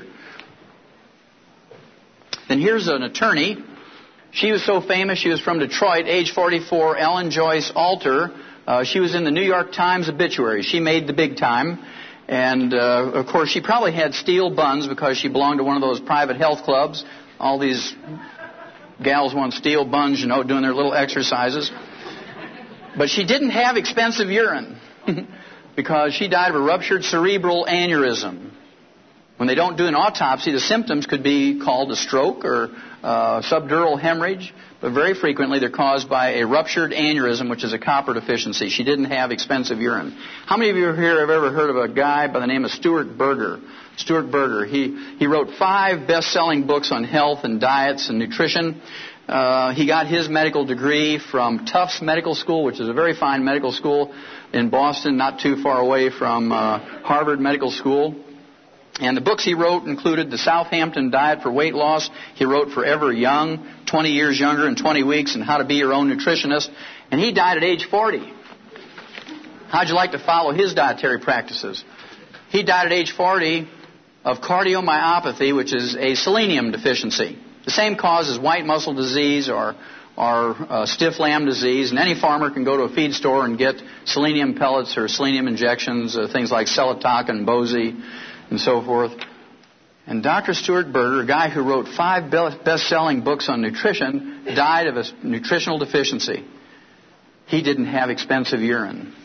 Then here's an attorney. She was so famous, she was from Detroit, age forty-four, Ellen Joyce Alter. Uh, she was in the New York Times obituary. She made the big time. And, uh, of course, she probably had steel buns because she belonged to one of those private health clubs. All these gals want steel buns, you know, doing their little exercises. But she didn't have expensive urine because she died of a ruptured cerebral aneurysm. When they don't do an autopsy, the symptoms could be called a stroke or uh, subdural hemorrhage, but very frequently they're caused by a ruptured aneurysm, which is a copper deficiency. She didn't have expensive urine. How many of you here have ever heard of a guy by the name of Stuart Berger? Stuart Berger. He, he wrote five best-selling books on health and diets and nutrition. Uh, he got his medical degree from Tufts Medical School, which is a very fine medical school in Boston, not too far away from uh, Harvard Medical School. And the books he wrote included The Southampton Diet for Weight Loss. He wrote Forever Young, twenty years Younger in twenty weeks, and How to Be Your Own Nutritionist. And he died at age forty. How'd you like to follow his dietary practices? He died at age forty of cardiomyopathy, which is a selenium deficiency. The same cause as white muscle disease or, or uh, stiff lamb disease. And any farmer can go to a feed store and get selenium pellets or selenium injections, uh, things like Celotoc and Bozy and so forth. And Doctor Stuart Berger, a guy who wrote five best-selling books on nutrition, died of a nutritional deficiency. He didn't have expensive urine.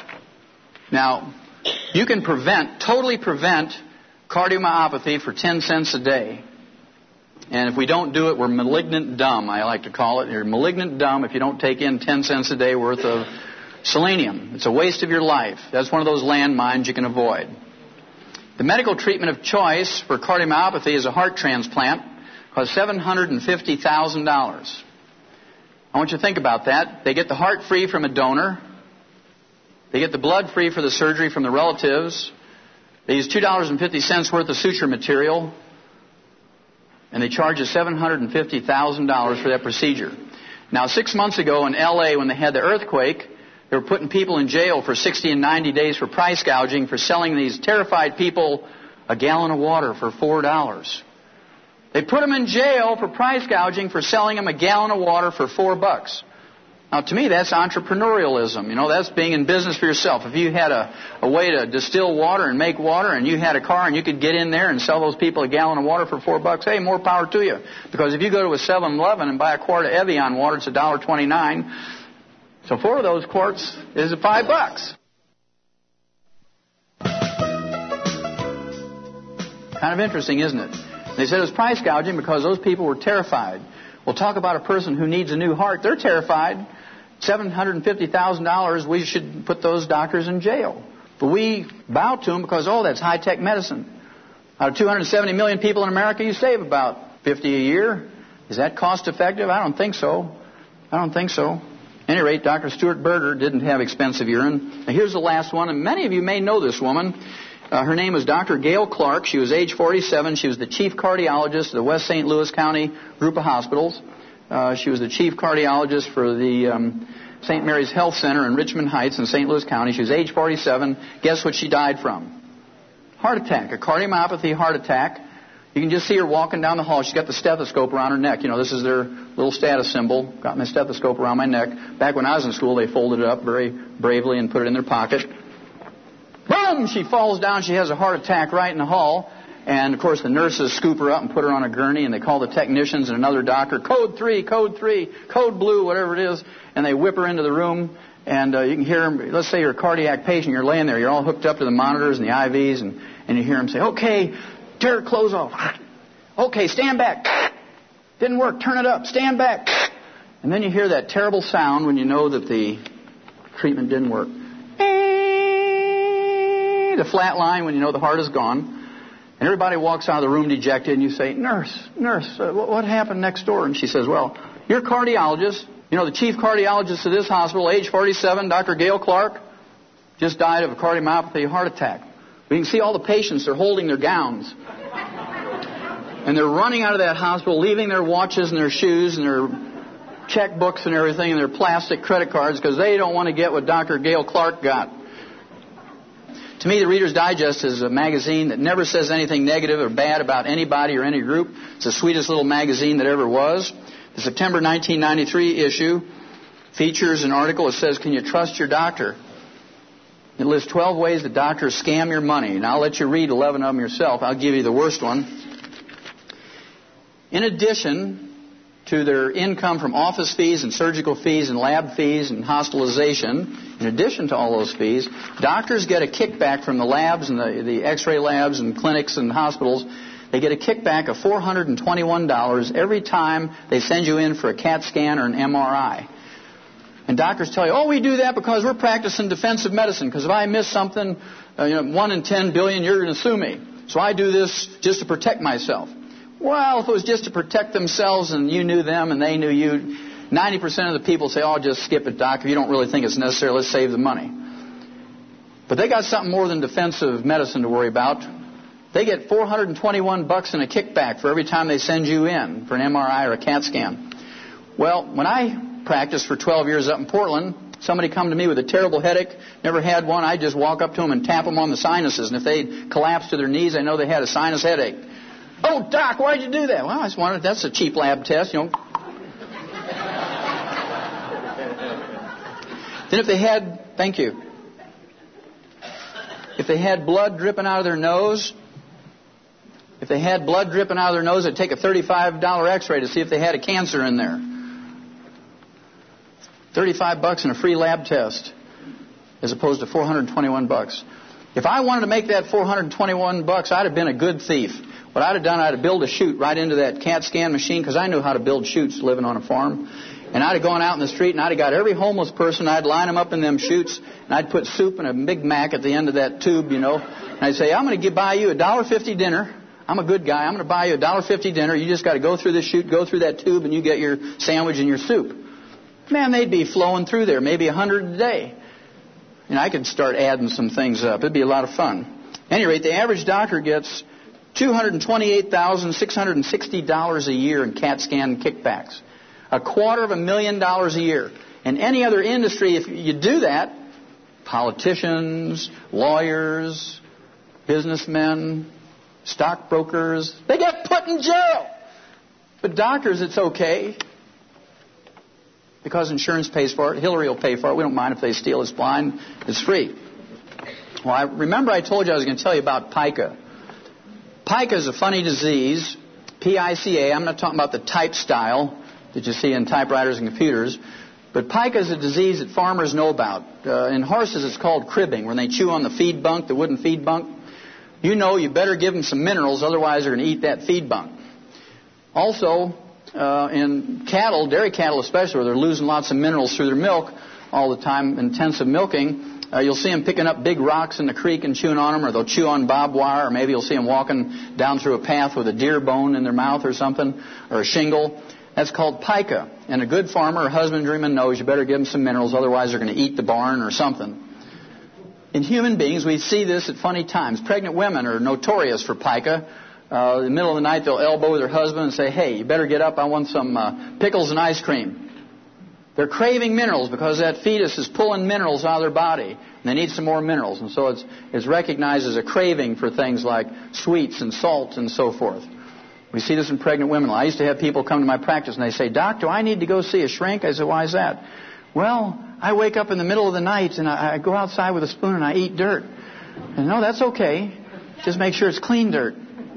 Now, you can prevent, totally prevent cardiomyopathy for ten cents a day. And if we don't do it, we're malignant dumb, I like to call it. You're malignant dumb if you don't take in ten cents a day worth of selenium. It's a waste of your life. That's one of those landmines you can avoid. The medical treatment of choice for cardiomyopathy is a heart transplant. It costs seven hundred fifty thousand dollars. I want you to think about that. They get the heart free from a donor. They get the blood free for the surgery from the relatives. They use two dollars and fifty cents worth of suture material. And they charge you seven hundred fifty thousand dollars for that procedure. Now, six months ago in L A when they had the earthquake, they were putting people in jail for sixty and ninety days for price gouging for selling these terrified people a gallon of water for four dollars. They put them in jail for price gouging for selling them a gallon of water for four bucks. Now, to me, that's entrepreneurialism. You know, that's being in business for yourself. If you had a, a way to distill water and make water and you had a car and you could get in there and sell those people a gallon of water for four bucks, hey, more power to you. Because if you go to a seven eleven and buy a quart of Evian water, it's one dollar twenty-nine. So four of those quarts is five bucks. Kind of interesting, isn't it? They said it was price gouging because those people were terrified. Well, talk about a person who needs a new heart. They're terrified. seven hundred fifty thousand dollars, we should put those doctors in jail. But we bow to them because, oh, that's high-tech medicine. Out of two hundred seventy million people in America, you save about fifty a year. Is that cost-effective? I don't think so. I don't think so. At any rate, Doctor Stuart Berger didn't have expensive urine. Now, here's the last one, and many of you may know this woman. Uh, her name was Doctor Gail Clark. She was age forty-seven. She was the chief cardiologist of the West Saint Louis County Group of Hospitals. Uh, she was the chief cardiologist for the um, Saint Mary's Health Center in Richmond Heights in Saint Louis County. She was age forty-seven. Guess what she died from? Heart attack, a cardiomyopathy heart attack. You can just see her walking down the hall. She's got the stethoscope around her neck. You know, this is their little status symbol. Got my stethoscope around my neck. Back when I was in school, they folded it up very bravely and put it in their pocket. Boom! She falls down. She has a heart attack right in the hall. And, of course, the nurses scoop her up and put her on a gurney, and they call the technicians and another doctor, code three, code three, code blue, whatever it is, and they whip her into the room. And uh, you can hear them. Let's say you're a cardiac patient. You're laying there. You're all hooked up to the monitors and the I Vs, and, and you hear them say, okay, tear her clothes off. Okay, stand back. Didn't work. Turn it up. Stand back. And then you hear that terrible sound when you know that the treatment didn't work. The flat line when you know the heart is gone. And everybody walks out of the room dejected, and you say, nurse, nurse, uh, what happened next door? And she says, well, your cardiologist, you know, the chief cardiologist of this hospital, age forty-seven, Doctor Gail Clark, just died of a cardiomyopathy heart attack. We can see all the patients, they're holding their gowns. And they're running out of that hospital, leaving their watches and their shoes and their checkbooks and everything and their plastic credit cards because they don't want to get what Doctor Gail Clark got. To me, the Reader's Digest is a magazine that never says anything negative or bad about anybody or any group. It's the sweetest little magazine that ever was. The September nineteen ninety-three issue features an article that says, can you trust your doctor? It lists twelve ways that doctors scam your money. And I'll let you read eleven of them yourself. I'll give you the worst one. In addition to their income from office fees and surgical fees and lab fees and hospitalization, in addition to all those fees, doctors get a kickback from the labs and the, the x-ray labs and clinics and hospitals. They get a kickback of four hundred twenty-one dollars every time they send you in for a CAT scan or an M R I. And doctors tell you, oh, we do that because we're practicing defensive medicine, because if I miss something, uh, you know, one in ten billion, you're going to sue me. So I do this just to protect myself. Well, if it was just to protect themselves and you knew them and they knew you, ninety percent of the people say, oh, just skip it, doc. If you don't really think it's necessary, let's save the money. But they got something more than defensive medicine to worry about. They get four hundred twenty-one bucks in a kickback for every time they send you in for an M R I or a CAT scan. Well, when I practiced for twelve years up in Portland, somebody come to me with a terrible headache, never had one, I'd just walk up to them and tap them on the sinuses. And if they collapsed to their knees, I know they had a sinus headache. Oh, doc, why'd you do that? Well, I just wanted, that's a cheap lab test, you know. Then if they had, thank you, if they had blood dripping out of their nose, if they had blood dripping out of their nose, I'd take a thirty-five dollar x-ray to see if they had a cancer in there. thirty-five bucks in a free lab test as opposed to four hundred twenty-one bucks. If I wanted to make that four hundred twenty-one bucks, I'd have been a good thief. What I'd have done, I'd have built a chute right into that CAT scan machine, because I knew how to build chutes living on a farm. And I'd have gone out in the street and I'd have got every homeless person, I'd line them up in them chutes, and I'd put soup and a Big Mac at the end of that tube, you know. And I'd say, I'm going to buy you a one dollar fifty dinner. I'm a good guy. I'm going to buy you a one dollar fifty dinner. You just got to go through this chute, go through that tube, and you get your sandwich and your soup. Man, they'd be flowing through there, maybe a hundred a day. And I could start adding some things up. It'd be a lot of fun. At any rate, the average doctor gets two hundred twenty-eight thousand six hundred sixty dollars a year in CAT scan kickbacks. A quarter of a million dollars a year. In any other industry, if you do that, politicians, lawyers, businessmen, stockbrokers, they get put in jail. But doctors, it's okay, because insurance pays for it. Hillary will pay for it. We don't mind if they steal. It's blind. It's free. Well, I remember I told you I was going to tell you about pica. Pica is a funny disease, P I C A. I'm not talking about the type style that you see in typewriters and computers. But pica is a disease that farmers know about. Uh, in horses, it's called cribbing, when they chew on the feed bunk, the wooden feed bunk. You know you better give them some minerals, otherwise they're going to eat that feed bunk. Also, uh, in cattle, dairy cattle especially, where they're losing lots of minerals through their milk all the time, intensive milking, uh, you'll see them picking up big rocks in the creek and chewing on them, or they'll chew on barbed wire, or maybe you'll see them walking down through a path with a deer bone in their mouth or something, or a shingle. That's called pica. And a good farmer or husbandryman knows you better give them some minerals, otherwise they're going to eat the barn or something. In human beings, we see this at funny times. Pregnant women are notorious for pica. Uh, in the middle of the night, they'll elbow their husband and say, hey, you better get up, I want some uh, pickles and ice cream. They're craving minerals because that fetus is pulling minerals out of their body, and they need some more minerals. And so it's, it's recognized as a craving for things like sweets and salt and so forth. We see this in pregnant women. I used to have people come to my practice and they say, Doc, do I need to go see a shrink? I said, why is that? Well, I wake up in the middle of the night and I, I go outside with a spoon and I eat dirt. And no, that's okay. Just make sure it's clean dirt.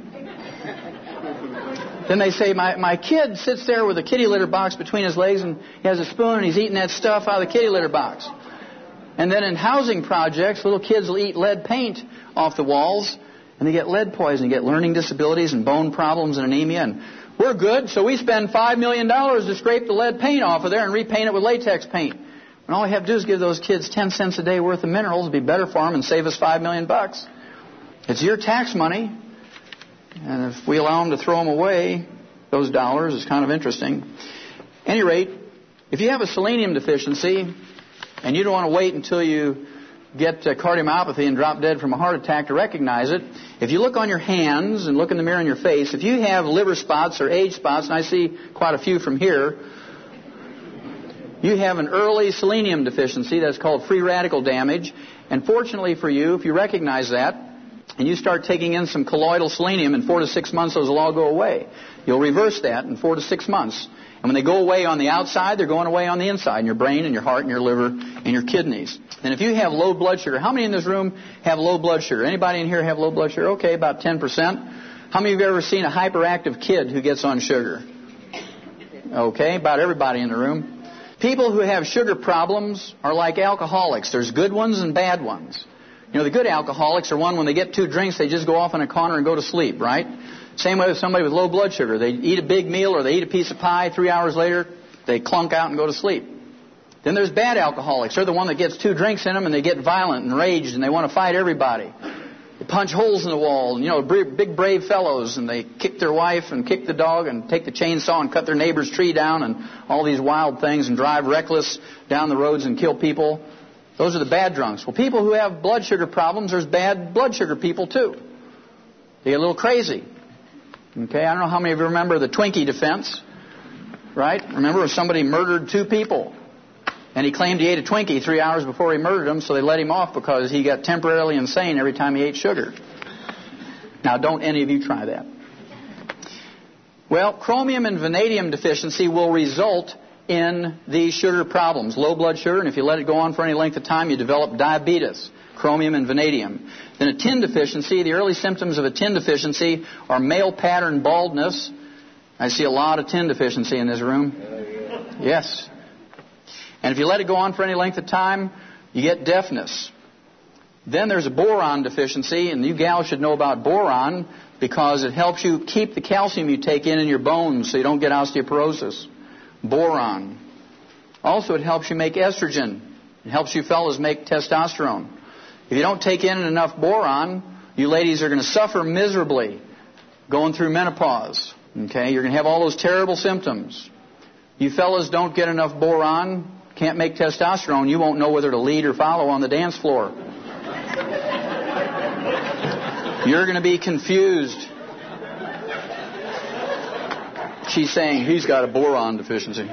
Then they say, my, my kid sits there with a kitty litter box between his legs and he has a spoon and he's eating that stuff out of the kitty litter box. And then in housing projects, little kids will eat lead paint off the walls. And they get lead poisoning, get learning disabilities and bone problems and anemia. And we're good, so we spend five million dollars to scrape the lead paint off of there and repaint it with latex paint. And all we have to do is give those kids ten cents a day worth of minerals. It'd be better for them and save us five million bucks. It's your tax money. And if we allow them to throw them away, those dollars, it's kind of interesting. At any rate, if you have a selenium deficiency and you don't want to wait until you get uh, cardiomyopathy and drop dead from a heart attack to recognize it, if you look on your hands and look in the mirror in your face, if you have liver spots or age spots, and I see quite a few from here, you have an early selenium deficiency. That's called free radical damage. And fortunately for you, if you recognize that and you start taking in some colloidal selenium, in four to six months those will all go away. You'll reverse that in four to six months. And when they go away on the outside, they're going away on the inside, in your brain and your heart and your liver and your kidneys. And if you have low blood sugar, how many in this room have low blood sugar? Anybody in here have low blood sugar? Okay, about ten percent. How many of you have ever seen a hyperactive kid who gets on sugar? Okay, about everybody in the room. People who have sugar problems are like alcoholics. There's good ones and bad ones. You know, the good alcoholics are one when they get two drinks, they just go off in a corner and go to sleep, right? Same way with somebody with low blood sugar. They eat a big meal or they eat a piece of pie. Three hours later, they clunk out and go to sleep. Then there's bad alcoholics. They're the one that gets two drinks in them and they get violent and enraged and they want to fight everybody. They punch holes in the wall, and, you know, big brave fellows, and they kick their wife and kick the dog and take the chainsaw and cut their neighbor's tree down and all these wild things and drive reckless down the roads and kill people. Those are the bad drunks. Well, people who have blood sugar problems, there's bad blood sugar people too. They get a little crazy. Okay, I don't know how many of you remember the Twinkie defense, right? Remember somebody murdered two people. And he claimed he ate a Twinkie three hours before he murdered them, so they let him off because he got temporarily insane every time he ate sugar. Now, don't any of you try that. Well, chromium and vanadium deficiency will result in these sugar problems. Low blood sugar, and if you let it go on for any length of time, you develop diabetes. Chromium and vanadium. Then a tin deficiency. The early symptoms of a tin deficiency are male pattern baldness. I see a lot of tin deficiency in this room. Yes. And if you let it go on for any length of time, you get deafness. Then there's a boron deficiency, and you gals should know about boron because it helps you keep the calcium you take in in your bones so you don't get osteoporosis. Boron. Also, it helps you make estrogen. It helps you fellas make testosterone. If you don't take in enough boron, you ladies are going to suffer miserably going through menopause. Okay, you're going to have all those terrible symptoms. You fellas don't get enough boron, can't make testosterone, you won't know whether to lead or follow on the dance floor. You're going to be confused. She's saying he's got a boron deficiency.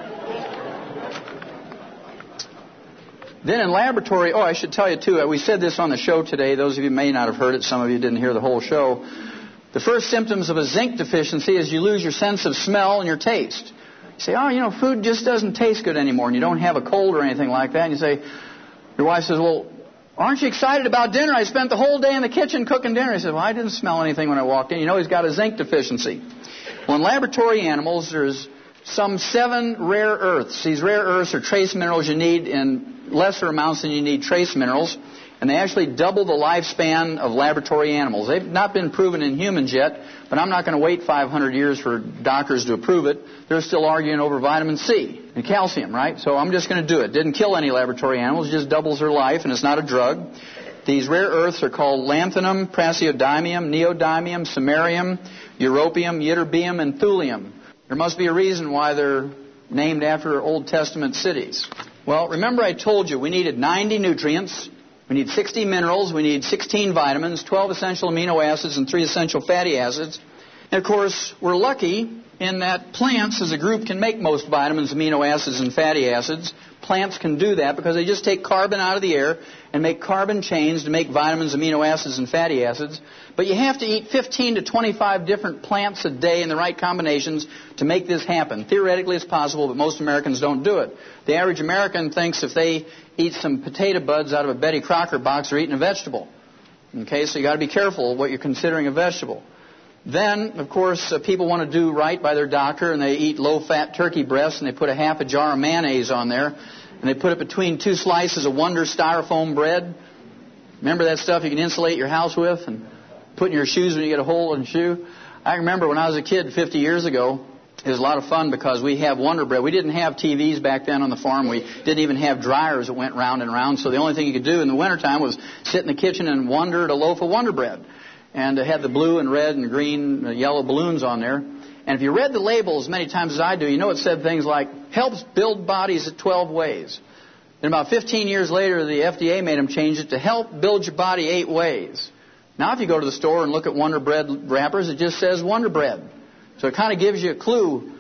Then in laboratory, oh, I should tell you too, we said this on the show today. Those of you may not have heard it. Some of you didn't hear the whole show. The first symptoms of a zinc deficiency is you lose your sense of smell and your taste. You say, oh, you know, food just doesn't taste good anymore, and you don't have a cold or anything like that. And you say, your wife says, well, aren't you excited about dinner? I spent the whole day in the kitchen cooking dinner. He says, well, I didn't smell anything when I walked in. You know, he's got a zinc deficiency. Well, in laboratory animals, there's some seven rare earths. These rare earths are trace minerals you need in lesser amounts than you need trace minerals. And they actually double the lifespan of laboratory animals. They've not been proven in humans yet, but I'm not going to wait five hundred years for doctors to approve it. They're still arguing over vitamin C and calcium, right? So I'm just going to do it. Didn't kill any laboratory animals, it just doubles their life, and it's not a drug. These rare earths are called lanthanum, praseodymium, neodymium, samarium, europium, ytterbium, and thulium. There must be a reason why they're named after Old Testament cities. Well, remember I told you we needed ninety nutrients. We need sixty minerals, we need sixteen vitamins, twelve essential amino acids, and three essential fatty acids. And, of course, we're lucky in that plants as a group can make most vitamins, amino acids, and fatty acids. Plants can do that because they just take carbon out of the air and make carbon chains to make vitamins, amino acids, and fatty acids. But you have to eat fifteen to twenty-five different plants a day in the right combinations to make this happen. Theoretically, it's possible, but most Americans don't do it. The average American thinks if they eat some potato buds out of a Betty Crocker box, they're eating a vegetable. Okay, so you've got to be careful what you're considering a vegetable. Then, of course, uh, people want to do right by their doctor, and they eat low-fat turkey breasts, and they put a half a jar of mayonnaise on there, and they put it between two slices of Wonder styrofoam bread. Remember that stuff you can insulate your house with and put in your shoes when you get a hole in the shoe? I remember when I was a kid fifty years ago, it was a lot of fun because we have Wonder Bread. We didn't have T Vs back then on the farm. We didn't even have dryers that went round and round, so the only thing you could do in the wintertime was sit in the kitchen and wonder at a loaf of Wonder Bread. And it had the blue and red and green and yellow balloons on there. And if you read the labels many times as I do, you know it said things like, helps build bodies at twelve ways. Then about fifteen years later, the F D A made them change it to help build your body eight ways. Now if you go to the store and look at Wonder Bread wrappers, it just says Wonder Bread. So it kind of gives you a clue.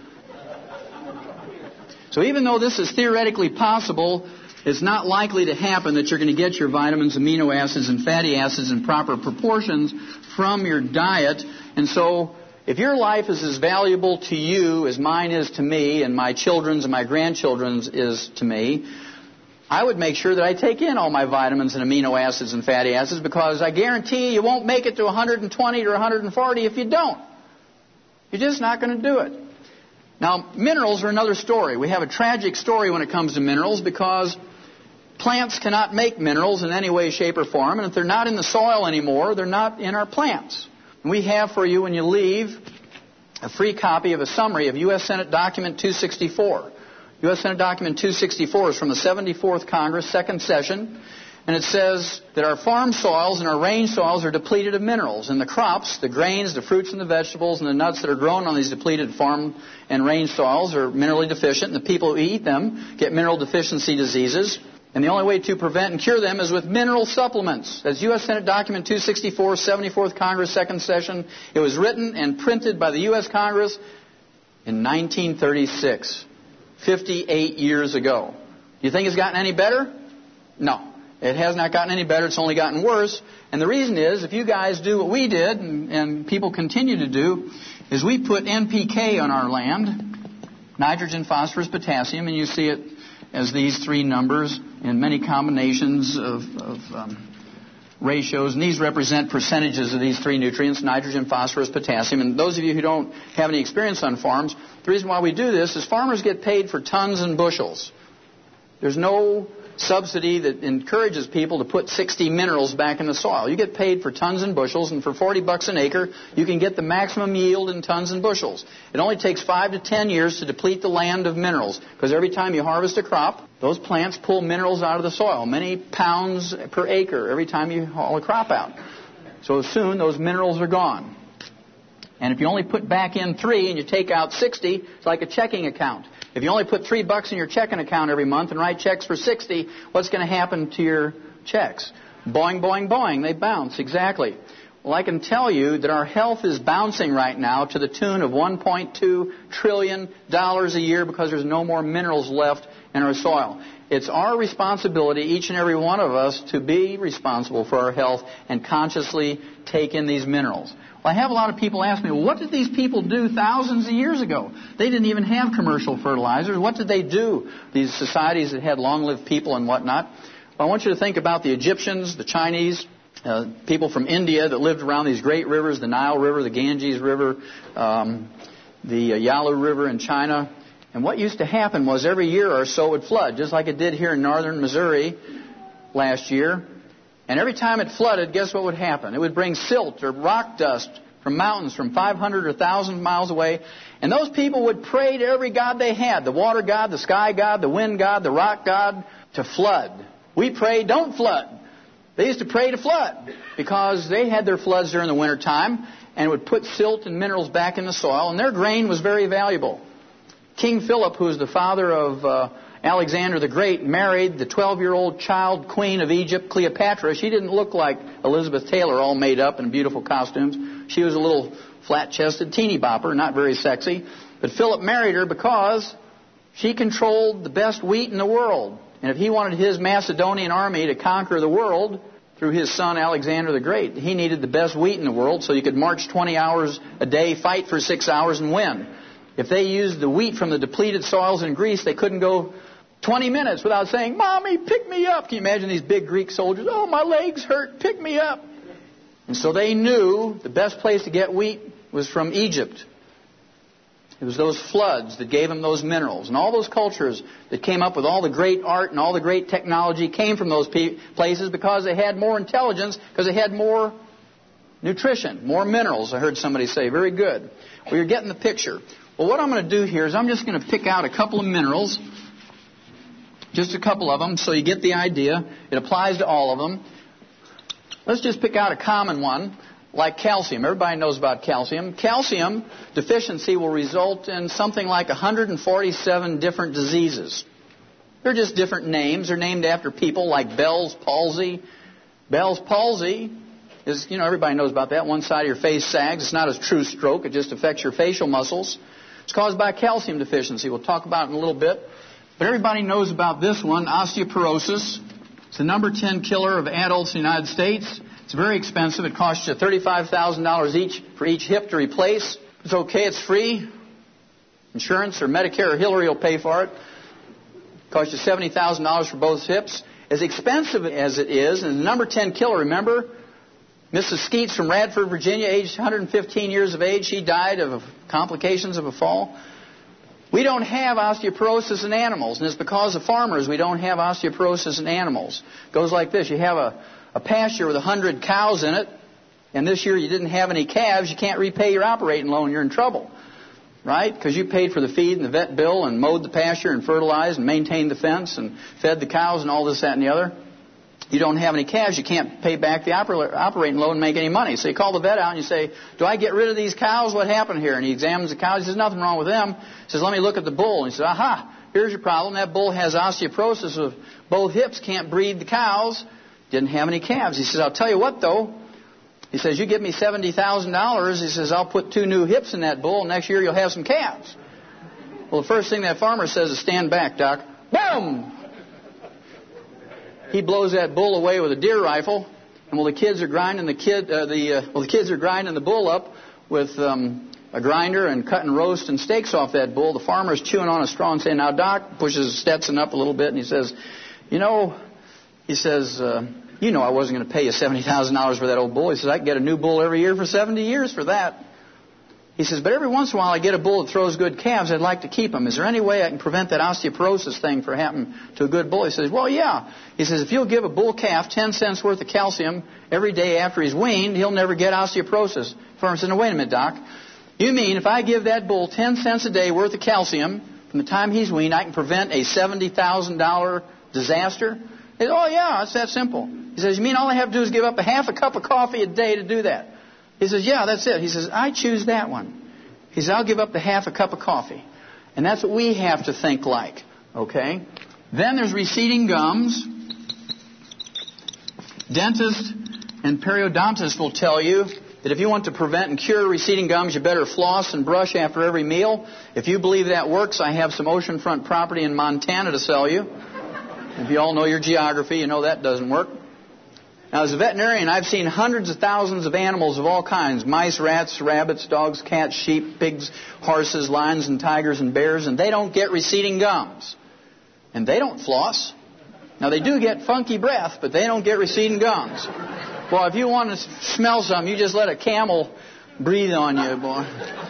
So even though this is theoretically possible, it's not likely to happen that you're going to get your vitamins, amino acids, and fatty acids in proper proportions from your diet. And so if your life is as valuable to you as mine is to me, and my children's and my grandchildren's is to me, I would make sure that I take in all my vitamins and amino acids and fatty acids, because I guarantee you, you won't make it to one hundred twenty or one hundred forty if you don't. You're just not going to do it. Now, minerals are another story. We have a tragic story when it comes to minerals because plants cannot make minerals in any way, shape, or form. And if they're not in the soil anymore, they're not in our plants. And we have for you, when you leave, a free copy of a summary of U S Senate Document two sixty-four. U S Senate Document two sixty-four is from the seventy-fourth Congress, second session. And it says that our farm soils and our range soils are depleted of minerals. And the crops, the grains, the fruits and the vegetables and the nuts that are grown on these depleted farm and range soils are minerally deficient. And the people who eat them get mineral deficiency diseases. And the only way to prevent and cure them is with mineral supplements. That's U S Senate Document two sixty-four, seventy-fourth Congress, second session. It was written and printed by the U S Congress in nineteen thirty-six, fifty-eight years ago. Do you think it's gotten any better? No. It has not gotten any better. It's only gotten worse. And the reason is, if you guys do what we did, and, and people continue to do, is we put N P K on our land, nitrogen, phosphorus, potassium, and you see it as these three numbers in many combinations of, of um, ratios. And these represent percentages of these three nutrients, nitrogen, phosphorus, potassium. And those of you who don't have any experience on farms, the reason why we do this is farmers get paid for tons and bushels. There's no subsidy that encourages people to put sixty minerals back in the soil. You get paid for tons and bushels, and for forty bucks an acre, you can get the maximum yield in tons and bushels. It only takes five to ten years to deplete the land of minerals, because every time you harvest a crop, those plants pull minerals out of the soil, many pounds per acre every time you haul a crop out. So soon those minerals are gone. And if you only put back in three and you take out sixty, it's like a checking account. If you only put three bucks in your checking account every month and write checks for sixty, what's going to happen to your checks? Boing, boing, boing. They bounce. Exactly. Well, I can tell you that our health is bouncing right now to the tune of one point two trillion dollars a year because there's no more minerals left in our soil. It's our responsibility, each and every one of us, to be responsible for our health and consciously take in these minerals. Well, I have a lot of people ask me, well, what did these people do thousands of years ago? They didn't even have commercial fertilizers. What did they do? These societies that had long-lived people and whatnot. Well, I want you to think about the Egyptians, the Chinese, uh, people from India that lived around these great rivers, the Nile River, the Ganges River, um, the uh, Yalu River in China. And what used to happen was every year or so it would flood, just like it did here in northern Missouri last year. And every time it flooded, guess what would happen? It would bring silt or rock dust from mountains from five hundred or one thousand miles away. And those people would pray to every god they had, the water god, the sky god, the wind god, the rock god, to flood. We pray, don't flood. They used to pray to flood because they had their floods during the wintertime and it would put silt and minerals back in the soil, and their grain was very valuable. King Philip, who was the father of uh, Alexander the Great, married the twelve-year-old child queen of Egypt, Cleopatra. She didn't look like Elizabeth Taylor, all made up in beautiful costumes. She was a little flat-chested teeny bopper, not very sexy. But Philip married her because she controlled the best wheat in the world. And if he wanted his Macedonian army to conquer the world through his son Alexander the Great, he needed the best wheat in the world so you could march twenty hours a day, fight for six hours, and win. If they used the wheat from the depleted soils in Greece, they couldn't go twenty minutes without saying, "Mommy, pick me up." Can you imagine these big Greek soldiers? "Oh, my legs hurt. Pick me up." And so they knew the best place to get wheat was from Egypt. It was those floods that gave them those minerals. And all those cultures that came up with all the great art and all the great technology came from those places because they had more intelligence, because they had more nutrition, more minerals. I heard somebody say, very good. Well, you're getting the picture. Well, what I'm going to do here is I'm just going to pick out a couple of minerals, just a couple of them, so you get the idea. It applies to all of them. Let's just pick out a common one, like calcium. Everybody knows about calcium. Calcium deficiency will result in something like one hundred forty-seven different diseases. They're just different names. They're named after people like Bell's palsy. Bell's palsy is, you know, everybody knows about that. One side of your face sags. It's not a true stroke. It just affects your facial muscles. It's caused by calcium deficiency. We'll talk about it in a little bit. But everybody knows about this one, osteoporosis. It's the number ten killer of adults in the United States. It's very expensive. It costs you thirty-five thousand dollars each for each hip to replace. It's okay. It's free. Insurance or Medicare or Hillary will pay for it. It costs you seventy thousand dollars for both hips. As expensive as it is, and the number ten killer, remember, Missus Skeets from Radford, Virginia, aged one hundred fifteen years of age. She died of complications of a fall. We don't have osteoporosis in animals, and it's because of farmers we don't have osteoporosis in animals. It goes like this. You have a, a pasture with a hundred cows in it, and this year you didn't have any calves. You can't repay your operating loan. You're in trouble, right? Because you paid for the feed and the vet bill and mowed the pasture and fertilized and maintained the fence and fed the cows and all this, that, and the other. You don't have any calves, you can't pay back the operating loan and make any money. So you call the vet out and you say, do I get rid of these cows? What happened here? And he examines the cows. He says, nothing wrong with them. He says, let me look at the bull. And he says, aha, here's your problem. That bull has osteoporosis of both hips, can't breed the cows, didn't have any calves. He says, I'll tell you what, though. He says, you give me seventy thousand dollars. He says, I'll put two new hips in that bull, and next year you'll have some calves. Well, the first thing that farmer says is, stand back, Doc. Boom! He blows that bull away with a deer rifle, and while the kids are grinding the kid, uh, the uh, well, the kids are grinding the bull up with um, a grinder and cutting roast and steaks off that bull. The farmer's chewing on a straw and saying, "Now, Doc," pushes Stetson up a little bit, and he says, "You know," he says, uh, "you know, I wasn't going to pay you seventy thousand dollars for that old bull." He says, "I can get a new bull every year for seventy years for that." He says, "But every once in a while I get a bull that throws good calves. I'd like to keep them. Is there any way I can prevent that osteoporosis thing from happening to a good bull?" He says, "Well, yeah." He says, "If you'll give a bull calf ten cents worth of calcium every day after he's weaned, he'll never get osteoporosis." The farmer says, "No, wait a minute, Doc. You mean if I give that bull ten cents a day worth of calcium from the time he's weaned, I can prevent a seventy thousand dollars disaster?" He says, "Oh, yeah, it's that simple." He says, "You mean all I have to do is give up a half a cup of coffee a day to do that?" He says, "Yeah, that's it." He says, "I choose that one." He says, "I'll give up the half a cup of coffee." And that's what we have to think like, okay? Then there's receding gums. Dentists and periodontists will tell you that if you want to prevent and cure receding gums, you better floss and brush after every meal. If you believe that works, I have some oceanfront property in Montana to sell you. If you all know your geography, you know that doesn't work. Now, as a veterinarian, I've seen hundreds of thousands of animals of all kinds, mice, rats, rabbits, dogs, cats, sheep, pigs, horses, lions, and tigers, and bears, and they don't get receding gums. And they don't floss. Now, they do get funky breath, but they don't get receding gums. Well, if you want to smell something, you just let a camel breathe on you, boy.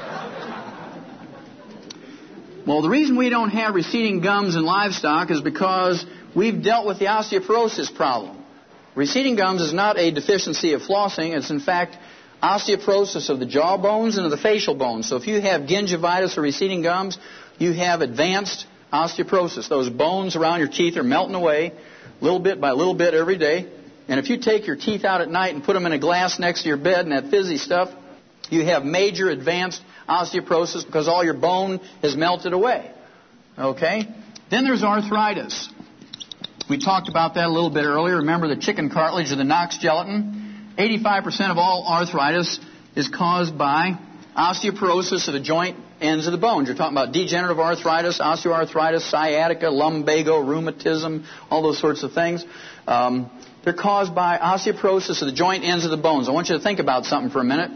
Well, the reason we don't have receding gums in livestock is because we've dealt with the osteoporosis problem. Receding gums is not a deficiency of flossing. It's, in fact, osteoporosis of the jaw bones and of the facial bones. So if you have gingivitis or receding gums, you have advanced osteoporosis. Those bones around your teeth are melting away little bit by little bit every day. And if you take your teeth out at night and put them in a glass next to your bed and that fizzy stuff, you have major advanced osteoporosis because all your bone has melted away. Okay? Then there's arthritis. We talked about that a little bit earlier. Remember the chicken cartilage or the Knox gelatin? eighty-five percent of all arthritis is caused by osteoporosis of the joint ends of the bones. You're talking about degenerative arthritis, osteoarthritis, sciatica, lumbago, rheumatism, all those sorts of things. Um, they're caused by osteoporosis of the joint ends of the bones. I want you to think about something for a minute.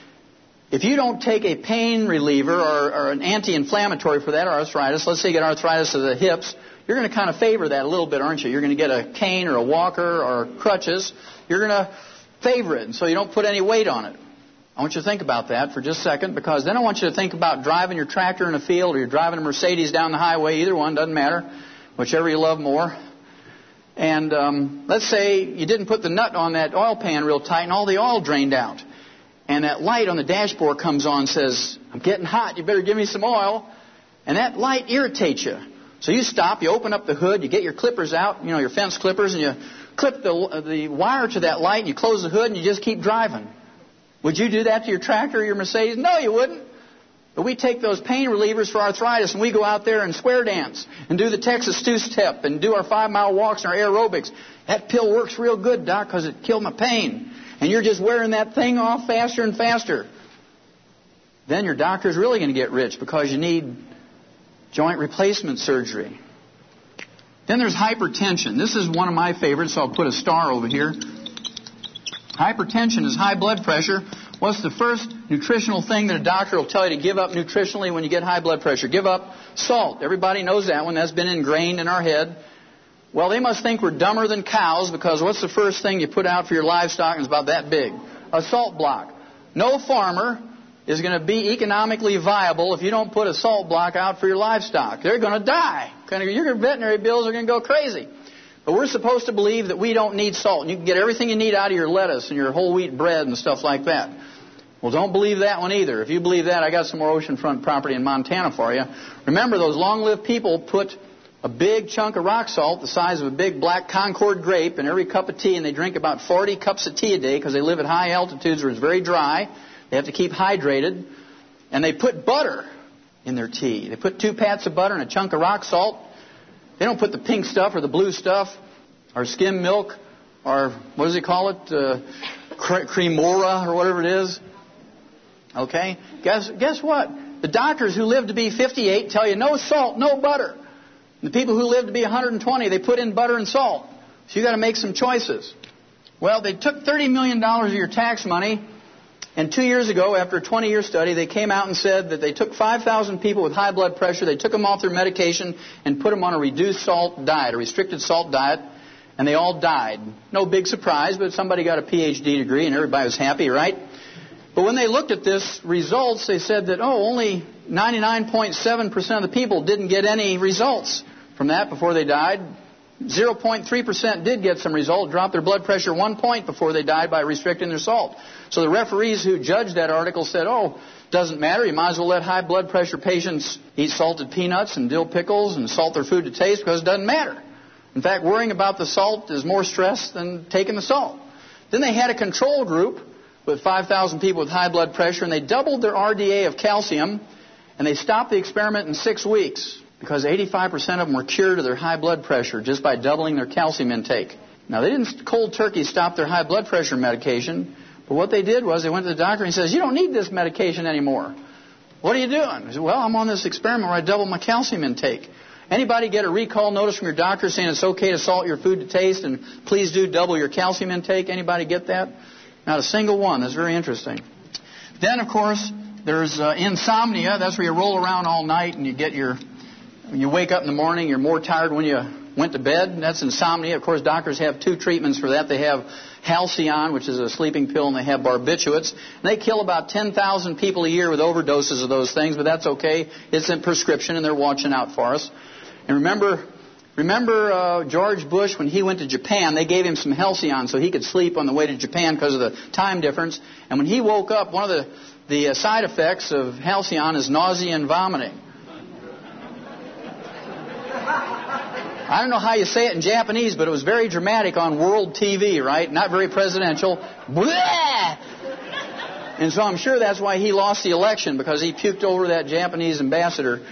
If you don't take a pain reliever or, or an anti-inflammatory for that arthritis, let's say you get arthritis of the hips, you're going to kind of favor that a little bit, aren't you? You're going to get a cane or a walker or crutches. You're going to favor it, and so you don't put any weight on it. I want you to think about that for just a second, because then I want you to think about driving your tractor in a field, or you're driving a Mercedes down the highway. Either one, doesn't matter, whichever you love more. And um, let's say you didn't put the nut on that oil pan real tight, and all the oil drained out. And that light on the dashboard comes on and says, "I'm getting hot, you better give me some oil." And that light irritates you. So you stop, you open up the hood, you get your clippers out, you know, your fence clippers, and you clip the, the wire to that light, and you close the hood, and you just keep driving. Would you do that to your tractor or your Mercedes? No, you wouldn't. But we take those pain relievers for arthritis, and we go out there and square dance and do the Texas two-step and do our five-mile walks and our aerobics. That pill works real good, Doc, because it killed my pain. And you're just wearing that thing off faster and faster. Then your doctor's really going to get rich because you need joint replacement surgery. Then there's hypertension. This is one of my favorites, so I'll put a star over here. Hypertension is high blood pressure. What's the first nutritional thing that a doctor will tell you to give up nutritionally when you get high blood pressure? Give up salt. Everybody knows that one. That's been ingrained in our head. Well, they must think we're dumber than cows, because what's the first thing you put out for your livestock? It's about that big. A salt block. No farmer is going to be economically viable if you don't put a salt block out for your livestock. They're going to die. Your veterinary bills are going to go crazy. But we're supposed to believe that we don't need salt. And you can get everything you need out of your lettuce and your whole wheat bread and stuff like that. Well, don't believe that one either. If you believe that, I got some more oceanfront property in Montana for you. Remember, those long-lived people put a big chunk of rock salt the size of a big black Concord grape in every cup of tea, and they drink about forty cups of tea a day because they live at high altitudes where it's very dry. They have to keep hydrated. And they put butter in their tea. They put two pats of butter and a chunk of rock salt. They don't put the pink stuff or the blue stuff or skim milk or, what does he call it, uh, cre- cremora or whatever it is. Okay? Guess, guess what? The doctors who live to be fifty-eight tell you no salt, no butter. The people who live to be one hundred twenty, they put in butter and salt. So you've got to make some choices. Well, they took thirty million dollars of your tax money, and two years ago, after a twenty-year study, they came out and said that they took five thousand people with high blood pressure, they took them off their medication and put them on a reduced salt diet, a restricted salt diet, and they all died. No big surprise, but somebody got a P H D degree and everybody was happy, right? But when they looked at this results, they said that, oh, only ninety-nine point seven percent of the people didn't get any results from that before they died. zero point three percent did get some result, dropped their blood pressure one point before they died by restricting their salt. So the referees who judged that article said, oh, doesn't matter, you might as well let high blood pressure patients eat salted peanuts and dill pickles and salt their food to taste because it doesn't matter. In fact, worrying about the salt is more stress than taking the salt. Then they had a control group with five thousand people with high blood pressure, and they doubled their R D A of calcium, and they stopped the experiment in six weeks because eighty-five percent of them were cured of their high blood pressure just by doubling their calcium intake. Now, they didn't cold turkey stop their high blood pressure medication, but what they did was they went to the doctor and he says, you don't need this medication anymore. What are you doing? He said, well, I'm on this experiment where I double my calcium intake. Anybody get a recall notice from your doctor saying it's okay to salt your food to taste and please do double your calcium intake? Anybody get that? Not a single one. That's very interesting. Then, of course, there's uh, insomnia. That's where you roll around all night and you get your, when you wake up in the morning, you're more tired when you went to bed. That's insomnia. Of course, doctors have two treatments for that. They have Halcion, which is a sleeping pill, and they have barbiturates. And they kill about ten thousand people a year with overdoses of those things, but that's okay. It's in prescription, and they're watching out for us. And remember... Remember uh, George Bush, when he went to Japan, they gave him some Halcion so he could sleep on the way to Japan because of the time difference. And when he woke up, one of the, the uh, side effects of Halcion is nausea and vomiting. I don't know how you say it in Japanese, but it was very dramatic on world T V, right? Not very presidential. Blah! And so I'm sure that's why he lost the election, because he puked over that Japanese ambassador.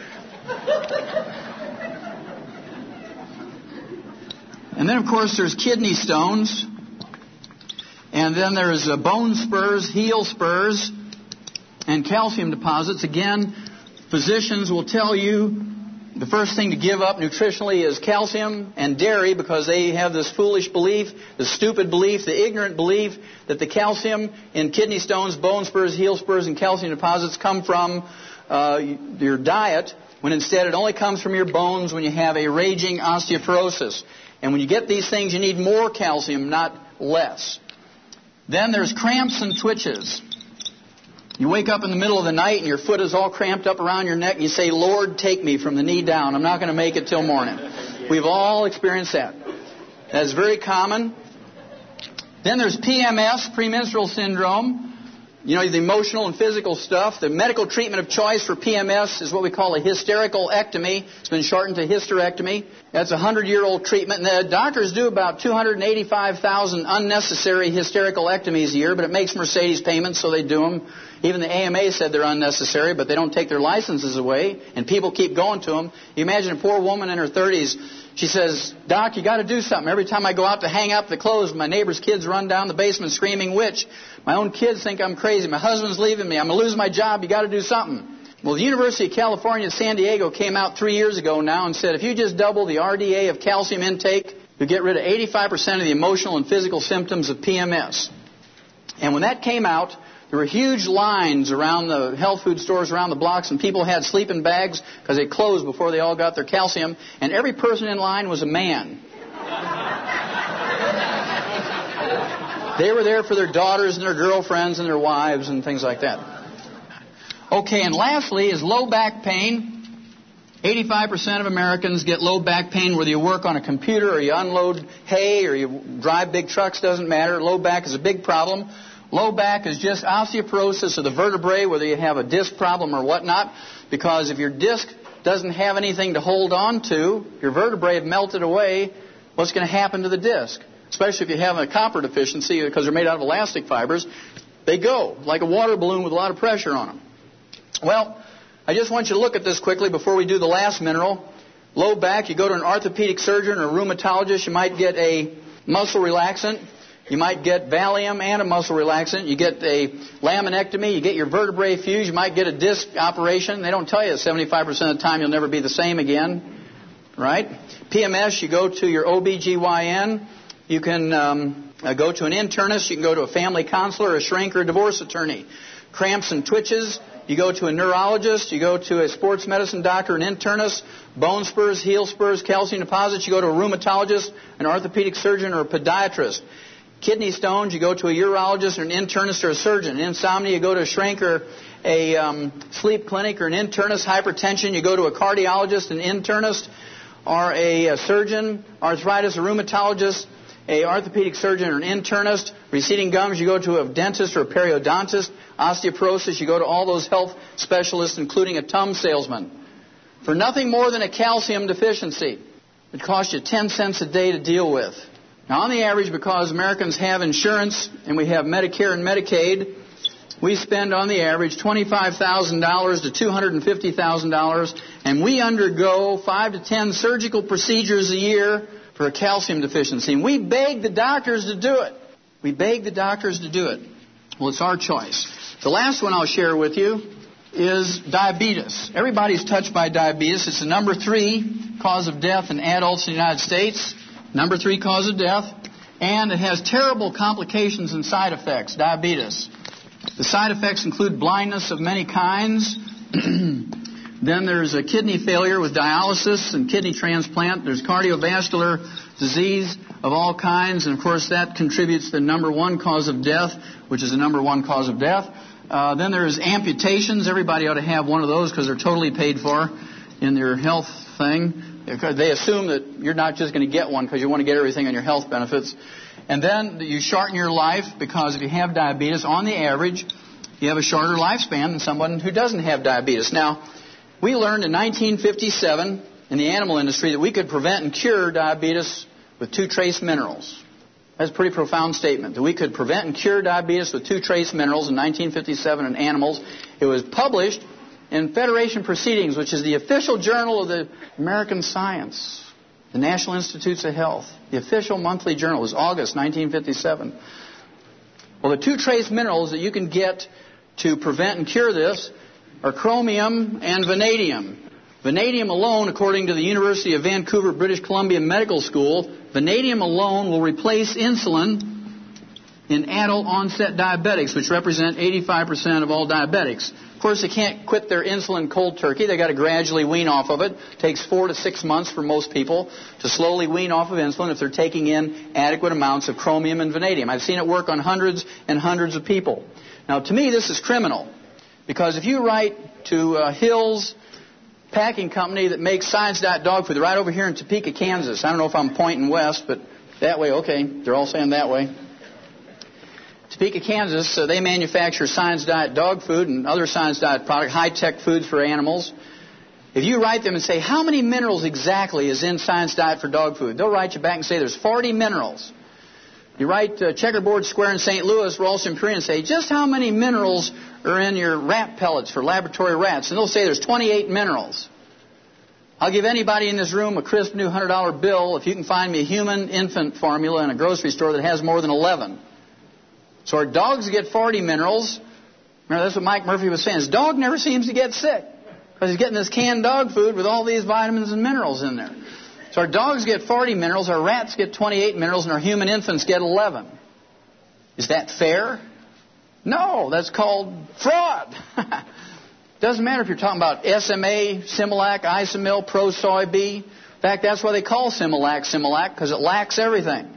And then, of course, there's kidney stones. And then there's uh, bone spurs, heel spurs, and calcium deposits. Again, physicians will tell you the first thing to give up nutritionally is calcium and dairy, because they have this foolish belief, the stupid belief, the ignorant belief that the calcium in kidney stones, bone spurs, heel spurs, and calcium deposits come from uh, your diet, when instead it only comes from your bones when you have a raging osteoporosis. And when you get these things, you need more calcium, not less. Then there's cramps and twitches. You wake up in the middle of the night and your foot is all cramped up around your neck and you say, Lord, take me from the knee down. I'm not going to make it till morning. We've all experienced that. That's very common. Then there's P M S, premenstrual syndrome. You know, the emotional and physical stuff. The medical treatment of choice for P M S is what we call a hysterical ectomy. It's been shortened to hysterectomy. That's a hundred-year-old treatment. And the doctors do about two hundred eighty-five thousand unnecessary hysterical ectomies a year, but it makes Mercedes payments, so they do them. Even the A M A said they're unnecessary, but they don't take their licenses away, and people keep going to them. You imagine a poor woman in her thirties. She says, Doc, you got to do something. Every time I go out to hang up the clothes, my neighbor's kids run down the basement screaming witch. My own kids think I'm crazy. My husband's leaving me. I'm going to lose my job. You got to do something. Well, the University of California, San Diego came out three years ago now and said if you just double the R D A of calcium intake, you'll get rid of eighty-five percent of the emotional and physical symptoms of P M S. And when that came out, there were huge lines around the health food stores around the blocks, and people had sleeping bags because they closed before they all got their calcium, and every person in line was a man. They were there for their daughters and their girlfriends and their wives and things like that. Okay, and lastly is low back pain. eighty-five percent of Americans get low back pain whether you work on a computer or you unload hay or you drive big trucks, doesn't matter. Low back is a big problem. Low back is just osteoporosis of the vertebrae, whether you have a disc problem or whatnot, because if your disc doesn't have anything to hold on to, your vertebrae have melted away, what's going to happen to the disc? Especially if you have a copper deficiency because they're made out of elastic fibers, they go like a water balloon with a lot of pressure on them. Well, I just want you to look at this quickly before we do the last mineral. Low back, you go to an orthopedic surgeon or a rheumatologist, you might get a muscle relaxant. You might get Valium and a muscle relaxant. You get a laminectomy. You get your vertebrae fused. You might get a disc operation. They don't tell you seventy-five percent of the time you'll never be the same again. Right? P M S, you go to your O B G Y N. You can um, uh, go to an internist. You can go to a family counselor, a shrink, or a divorce attorney. Cramps and twitches, you go to a neurologist. You go to a sports medicine doctor, an internist. Bone spurs, heel spurs, calcium deposits, you go to a rheumatologist, an orthopedic surgeon, or a podiatrist. Kidney stones, you go to a urologist or an internist or a surgeon. Insomnia, you go to a shrink or a um, sleep clinic or an internist. Hypertension, you go to a cardiologist, an internist, or a, a surgeon. Arthritis, a rheumatologist, a orthopedic surgeon or an internist. Receding gums, you go to a dentist or a periodontist. Osteoporosis, you go to all those health specialists, including a Tums salesman. For nothing more than a calcium deficiency. It costs you ten cents a day to deal with. Now, on the average, because Americans have insurance and we have Medicare and Medicaid, we spend on the average twenty-five thousand dollars to two hundred fifty thousand dollars, and we undergo five to ten surgical procedures a year for a calcium deficiency. And we beg the doctors to do it. We beg the doctors to do it. Well, it's our choice. The last one I'll share with you is diabetes. Everybody's touched by diabetes. It's the number three cause of death in adults in the United States. Number three cause of death, and it has terrible complications and side effects, diabetes. The side effects include blindness of many kinds. Then there's a kidney failure with dialysis and kidney transplant. There's cardiovascular disease of all kinds, and of course that contributes to the number one cause of death, which is the number one cause of death. Uh, then there's amputations. Everybody ought to have one of those because they're totally paid for in their health thing. They assume that you're not just going to get one because you want to get everything on your health benefits. And then you shorten your life because if you have diabetes, on the average, you have a shorter lifespan than someone who doesn't have diabetes. Now, we learned in nineteen fifty-seven in the animal industry that we could prevent and cure diabetes with two trace minerals. That's a pretty profound statement, that we could prevent and cure diabetes with two trace minerals in nineteen fifty-seven in animals. It was published in Federation Proceedings, which is the official journal of the American Science, the National Institutes of Health. The official monthly journal was August nineteen fifty-seven. Well, the two trace minerals that you can get to prevent and cure this are chromium and vanadium. Vanadium alone, according to the University of Vancouver, British Columbia Medical School, vanadium alone will replace insulin in adult onset diabetics, which represent eighty-five percent of all diabetics. Of course, they can't quit their insulin cold turkey. They've got to gradually wean off of it. It takes four to six months for most people to slowly wean off of insulin if they're taking in adequate amounts of chromium and vanadium. I've seen it work on hundreds and hundreds of people. Now, to me, this is criminal, because if you write to uh, Hills Packing Company that makes Science Diet dog food, they're right over here in Topeka, Kansas. I don't know if I'm pointing west, but that way, okay. They're all saying that way. Topeka, Kansas, uh, they manufacture Science Diet dog food and other Science Diet products, high-tech foods for animals. If you write them and say, how many minerals exactly is in Science Diet for dog food? They'll write you back and say there's forty minerals. You write uh, Checkerboard Square in Saint Louis, Ralston, Korea, and say, just how many minerals are in your rat pellets for laboratory rats? And they'll say there's twenty-eight minerals. I'll give anybody in this room a crisp new one hundred dollar bill if you can find me a human infant formula in a grocery store that has more than eleven. So our dogs get forty minerals. Remember, that's what Mike Murphy was saying. His dog never seems to get sick because he's getting this canned dog food with all these vitamins and minerals in there. So our dogs get forty minerals, our rats get twenty-eight minerals, and our human infants get eleven. Is that fair? No, that's called fraud. Doesn't matter if you're talking about S M A, Similac, Isomil, Pro Soy B. In fact, that's why they call Similac Similac, because it lacks everything.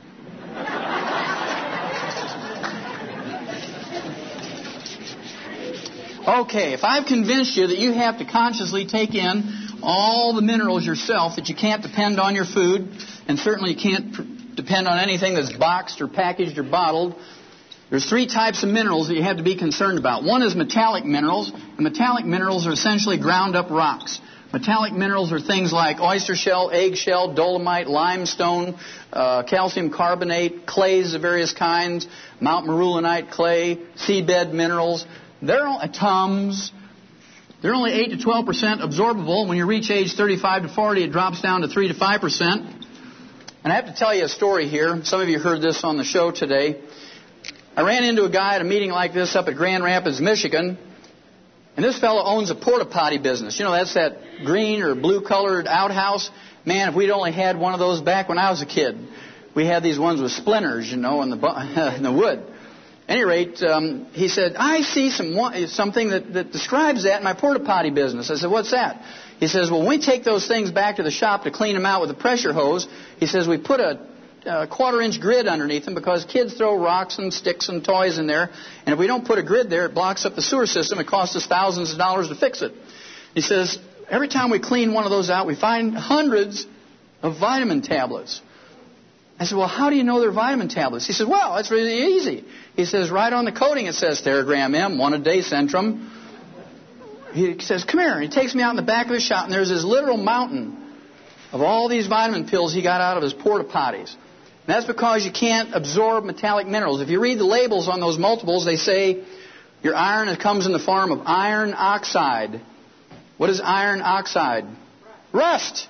Okay, if I've convinced you that you have to consciously take in all the minerals yourself, that you can't depend on your food, and certainly you can't pr- depend on anything that's boxed or packaged or bottled, there's three types of minerals that you have to be concerned about. One is metallic minerals, and metallic minerals are essentially ground up rocks. Metallic minerals are things like oyster shell, eggshell, dolomite, limestone, uh, calcium carbonate, clays of various kinds, Mount Marulanite clay, seabed minerals. They're all, uh, tums. They're only eight to twelve percent absorbable. When you reach age thirty-five to forty, it drops down to three to five percent. And I have to tell you a story here. Some of you heard this on the show today. I ran into a guy at a meeting like this up at Grand Rapids, Michigan. And this fellow owns a porta potty business. You know, that's that green or blue-colored outhouse. Man, if we'd only had one of those back when I was a kid. We had these ones with splinters, you know, in the in the wood. At any rate, um, he said, I see some something that, that describes that in my porta potty business. I said, what's that? He says, well, when we take those things back to the shop to clean them out with a pressure hose, he says, we put a a quarter-inch grid underneath them because kids throw rocks and sticks and toys in there. And if we don't put a grid there, it blocks up the sewer system. It costs us thousands of dollars to fix it. He says, every time we clean one of those out, we find hundreds of vitamin tablets. I said, well, how do you know they're vitamin tablets? He said, well, it's really easy. He says, right on the coating it says Theragram M, one a day Centrum. He says, come here. And he takes me out in the back of his shop, and there's this literal mountain of all these vitamin pills he got out of his porta potties. And that's because you can't absorb metallic minerals. If you read the labels on those multiples, they say your iron comes in the form of iron oxide. What is iron oxide? Rust.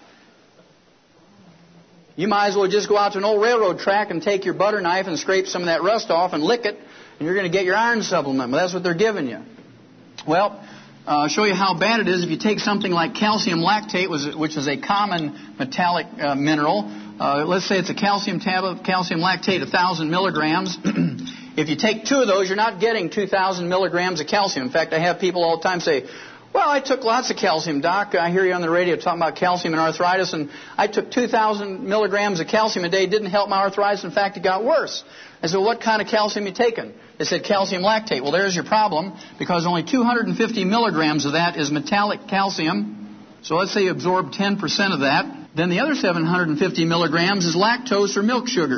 You might as well just go out to an old railroad track and take your butter knife and scrape some of that rust off and lick it, and you're going to get your iron supplement. But that's what they're giving you. Well, uh, I'll show you how bad it is if you take something like calcium lactate, which is a common metallic uh, mineral. Uh, let's say it's a calcium tablet, calcium lactate, one thousand milligrams. If you take two of those, you're not getting two thousand milligrams of calcium. In fact, I have people all the time say, well, I took lots of calcium, Doc. I hear you on the radio talking about calcium and arthritis, and I took two thousand milligrams of calcium a day. It didn't help my arthritis. In fact, it got worse. I said, well, what kind of calcium you taking? They said calcium lactate. Well, there's your problem, because only two hundred fifty milligrams of that is metallic calcium. So let's say you absorb ten percent of that. Then the other seven hundred fifty milligrams is lactose or milk sugar.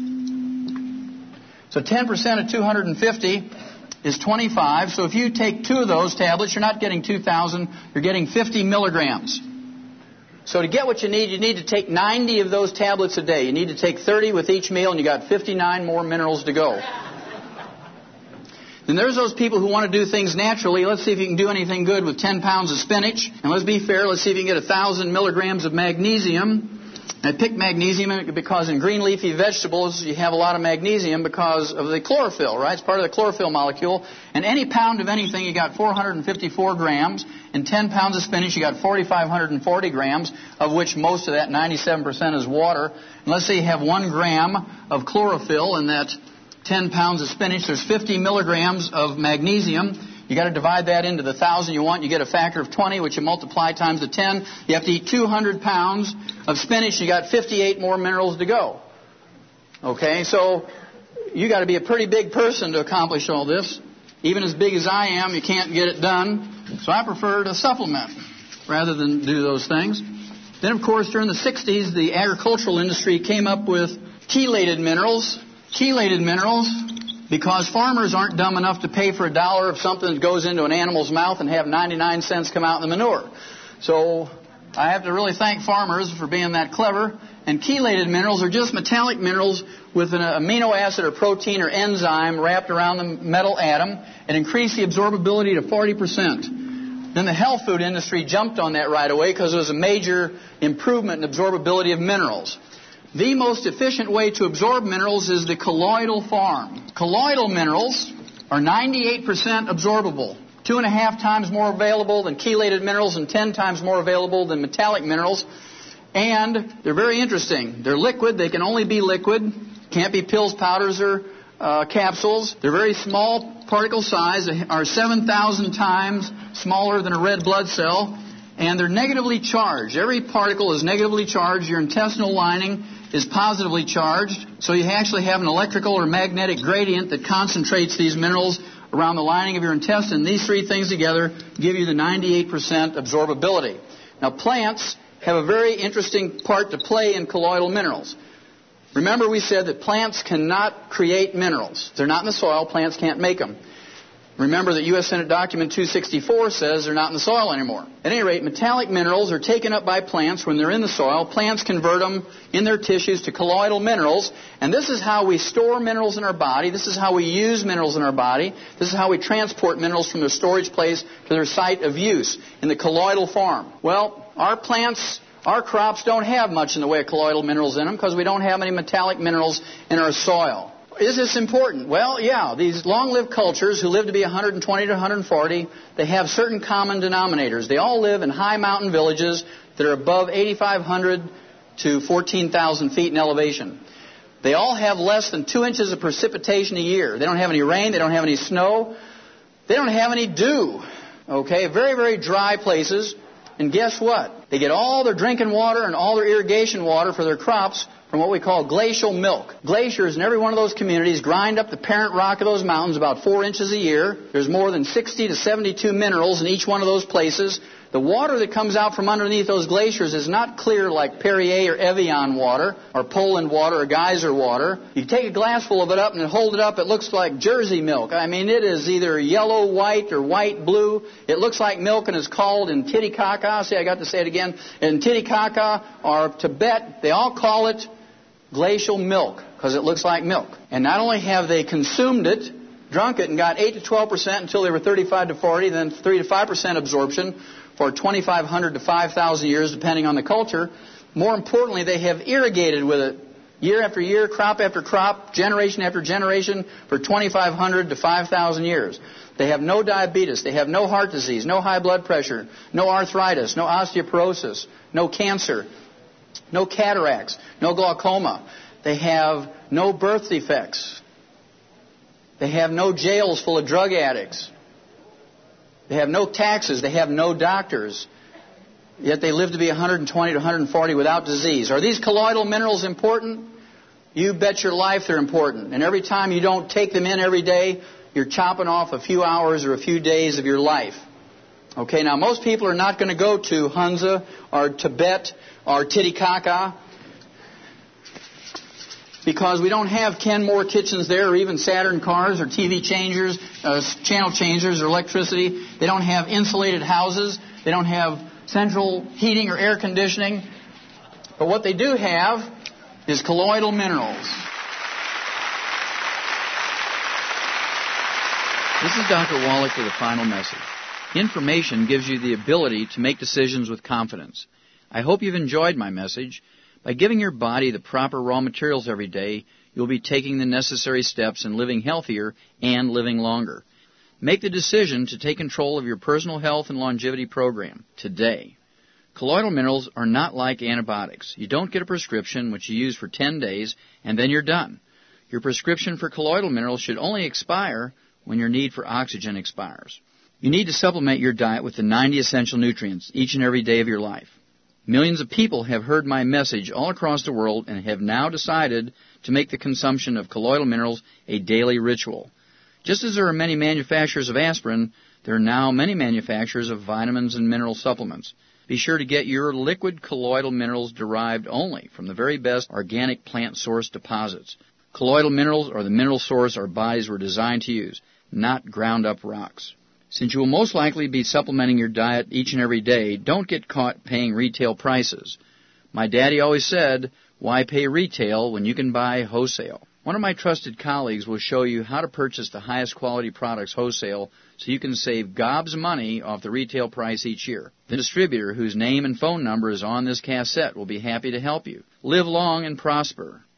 So ten percent of two hundred fifty is twenty-five. So if you take two of those tablets, you're not getting two thousand, you're getting fifty milligrams. So to get what you need, you need to take ninety of those tablets a day. You need to take thirty with each meal, and you got fifty-nine more minerals to go. Then there's those people who want to do things naturally. Let's see if you can do anything good with ten pounds of spinach. And let's be fair, let's see if you can get one thousand milligrams of magnesium. I picked magnesium because in green leafy vegetables you have a lot of magnesium because of the chlorophyll, right? It's part of the chlorophyll molecule. And any pound of anything, you got four hundred fifty-four grams. In ten pounds of spinach, you got four thousand five hundred forty grams, of which most of that, ninety-seven percent, is water. And let's say you have one gram of chlorophyll in that ten pounds of spinach. There's fifty milligrams of magnesium. You got to divide that into the thousand you want. You get a factor of twenty, which you multiply times the ten. You have to eat two hundred pounds of spinach. You got fifty-eight more minerals to go. Okay, so you got to be a pretty big person to accomplish all this. Even as big as I am, you can't get it done. So I prefer to supplement rather than do those things. Then, of course, during the sixties, the agricultural industry came up with chelated minerals. Chelated minerals, because farmers aren't dumb enough to pay for a dollar of something that goes into an animal's mouth and have ninety-nine cents come out in the manure. So I have to really thank farmers for being that clever. And chelated minerals are just metallic minerals with an amino acid or protein or enzyme wrapped around the metal atom and increase the absorbability to forty percent. Then the health food industry jumped on that right away because it was a major improvement in absorbability of minerals. The most efficient way to absorb minerals is the colloidal form. Colloidal minerals are ninety-eight percent absorbable, two and a half times more available than chelated minerals and ten times more available than metallic minerals. And they're very interesting. They're liquid. They can only be liquid. Can't be pills, powders, or uh, capsules. They're very small particle size, are seven thousand times smaller than a red blood cell. And they're negatively charged. Every particle is negatively charged. Your intestinal lining is positively charged. So you actually have an electrical or magnetic gradient that concentrates these minerals around the lining of your intestine. These three things together give you the ninety-eight percent absorbability. Now, plants have a very interesting part to play in colloidal minerals. Remember, we said that plants cannot create minerals. They're not in the soil. Plants can't make them. Remember that U S Senate Document two sixty-four says they're not in the soil anymore. At any rate, metallic minerals are taken up by plants when they're in the soil. Plants convert them in their tissues to colloidal minerals. And this is how we store minerals in our body. This is how we use minerals in our body. This is how we transport minerals from their storage place to their site of use in the colloidal form. Well, our plants, our crops don't have much in the way of colloidal minerals in them because we don't have any metallic minerals in our soil. Is this important? Well, yeah. These long-lived cultures who live to be one hundred twenty to one hundred forty, they have certain common denominators. They all live in high mountain villages that are above eighty-five hundred to fourteen thousand feet in elevation. They all have less than two inches of precipitation a year. They don't have any rain. They don't have any snow. They don't have any dew. Okay? Very, very dry places. And guess what? They get all their drinking water and all their irrigation water for their crops from what we call glacial milk. Glaciers in every one of those communities grind up the parent rock of those mountains about four inches a year. There's more than sixty to seventy-two minerals in each one of those places. The water that comes out from underneath those glaciers is not clear like Perrier or Evian water or Poland water or geyser water. You take a glass full of it up and hold it up, it looks like Jersey milk. I mean, it is either yellow, white, or white, blue. It looks like milk and is called in Titicaca. See, I got to say it again. In Titicaca or Tibet, they all call it glacial milk because it looks like milk. And not only have they consumed it, drunk it, and got eight to twelve percent until they were thirty-five to forty, then three to five percent absorption for twenty-five hundred to five thousand years, depending on the culture. More importantly, they have irrigated with it year after year, crop after crop, generation after generation for twenty-five hundred to five thousand years. They have no diabetes. They have no heart disease, no high blood pressure, no arthritis, no osteoporosis, no cancer, no cataracts, no glaucoma. They have no birth defects. They have no jails full of drug addicts. They have no taxes. They have no doctors. Yet they live to be one hundred twenty to one hundred forty without disease. Are these colloidal minerals important? You bet your life they're important. And every time you don't take them in every day, you're chopping off a few hours or a few days of your life. Okay, now most people are not going to go to Hunza or Tibet or Titicaca because we don't have Kenmore kitchens there or even Saturn cars or T V changers, uh, channel changers or electricity. They don't have insulated houses. They don't have central heating or air conditioning. But what they do have is colloidal minerals. This is Doctor Wallach with a final message. Information gives you the ability to make decisions with confidence. I hope you've enjoyed my message. By giving your body the proper raw materials every day, you'll be taking the necessary steps in living healthier and living longer. Make the decision to take control of your personal health and longevity program today. Colloidal minerals are not like antibiotics. You don't get a prescription which you use for ten days and then you're done. Your prescription for colloidal minerals should only expire when your need for oxygen expires. You need to supplement your diet with the ninety essential nutrients each and every day of your life. Millions of people have heard my message all across the world and have now decided to make the consumption of colloidal minerals a daily ritual. Just as there are many manufacturers of aspirin, there are now many manufacturers of vitamins and mineral supplements. Be sure to get your liquid colloidal minerals derived only from the very best organic plant source deposits. Colloidal minerals are the mineral source our bodies were designed to use, not ground-up rocks. Since you will most likely be supplementing your diet each and every day, don't get caught paying retail prices. My daddy always said, why pay retail when you can buy wholesale? One of my trusted colleagues will show you how to purchase the highest quality products wholesale so you can save gobs of money off the retail price each year. The distributor, whose name and phone number is on this cassette, will be happy to help you. Live long and prosper.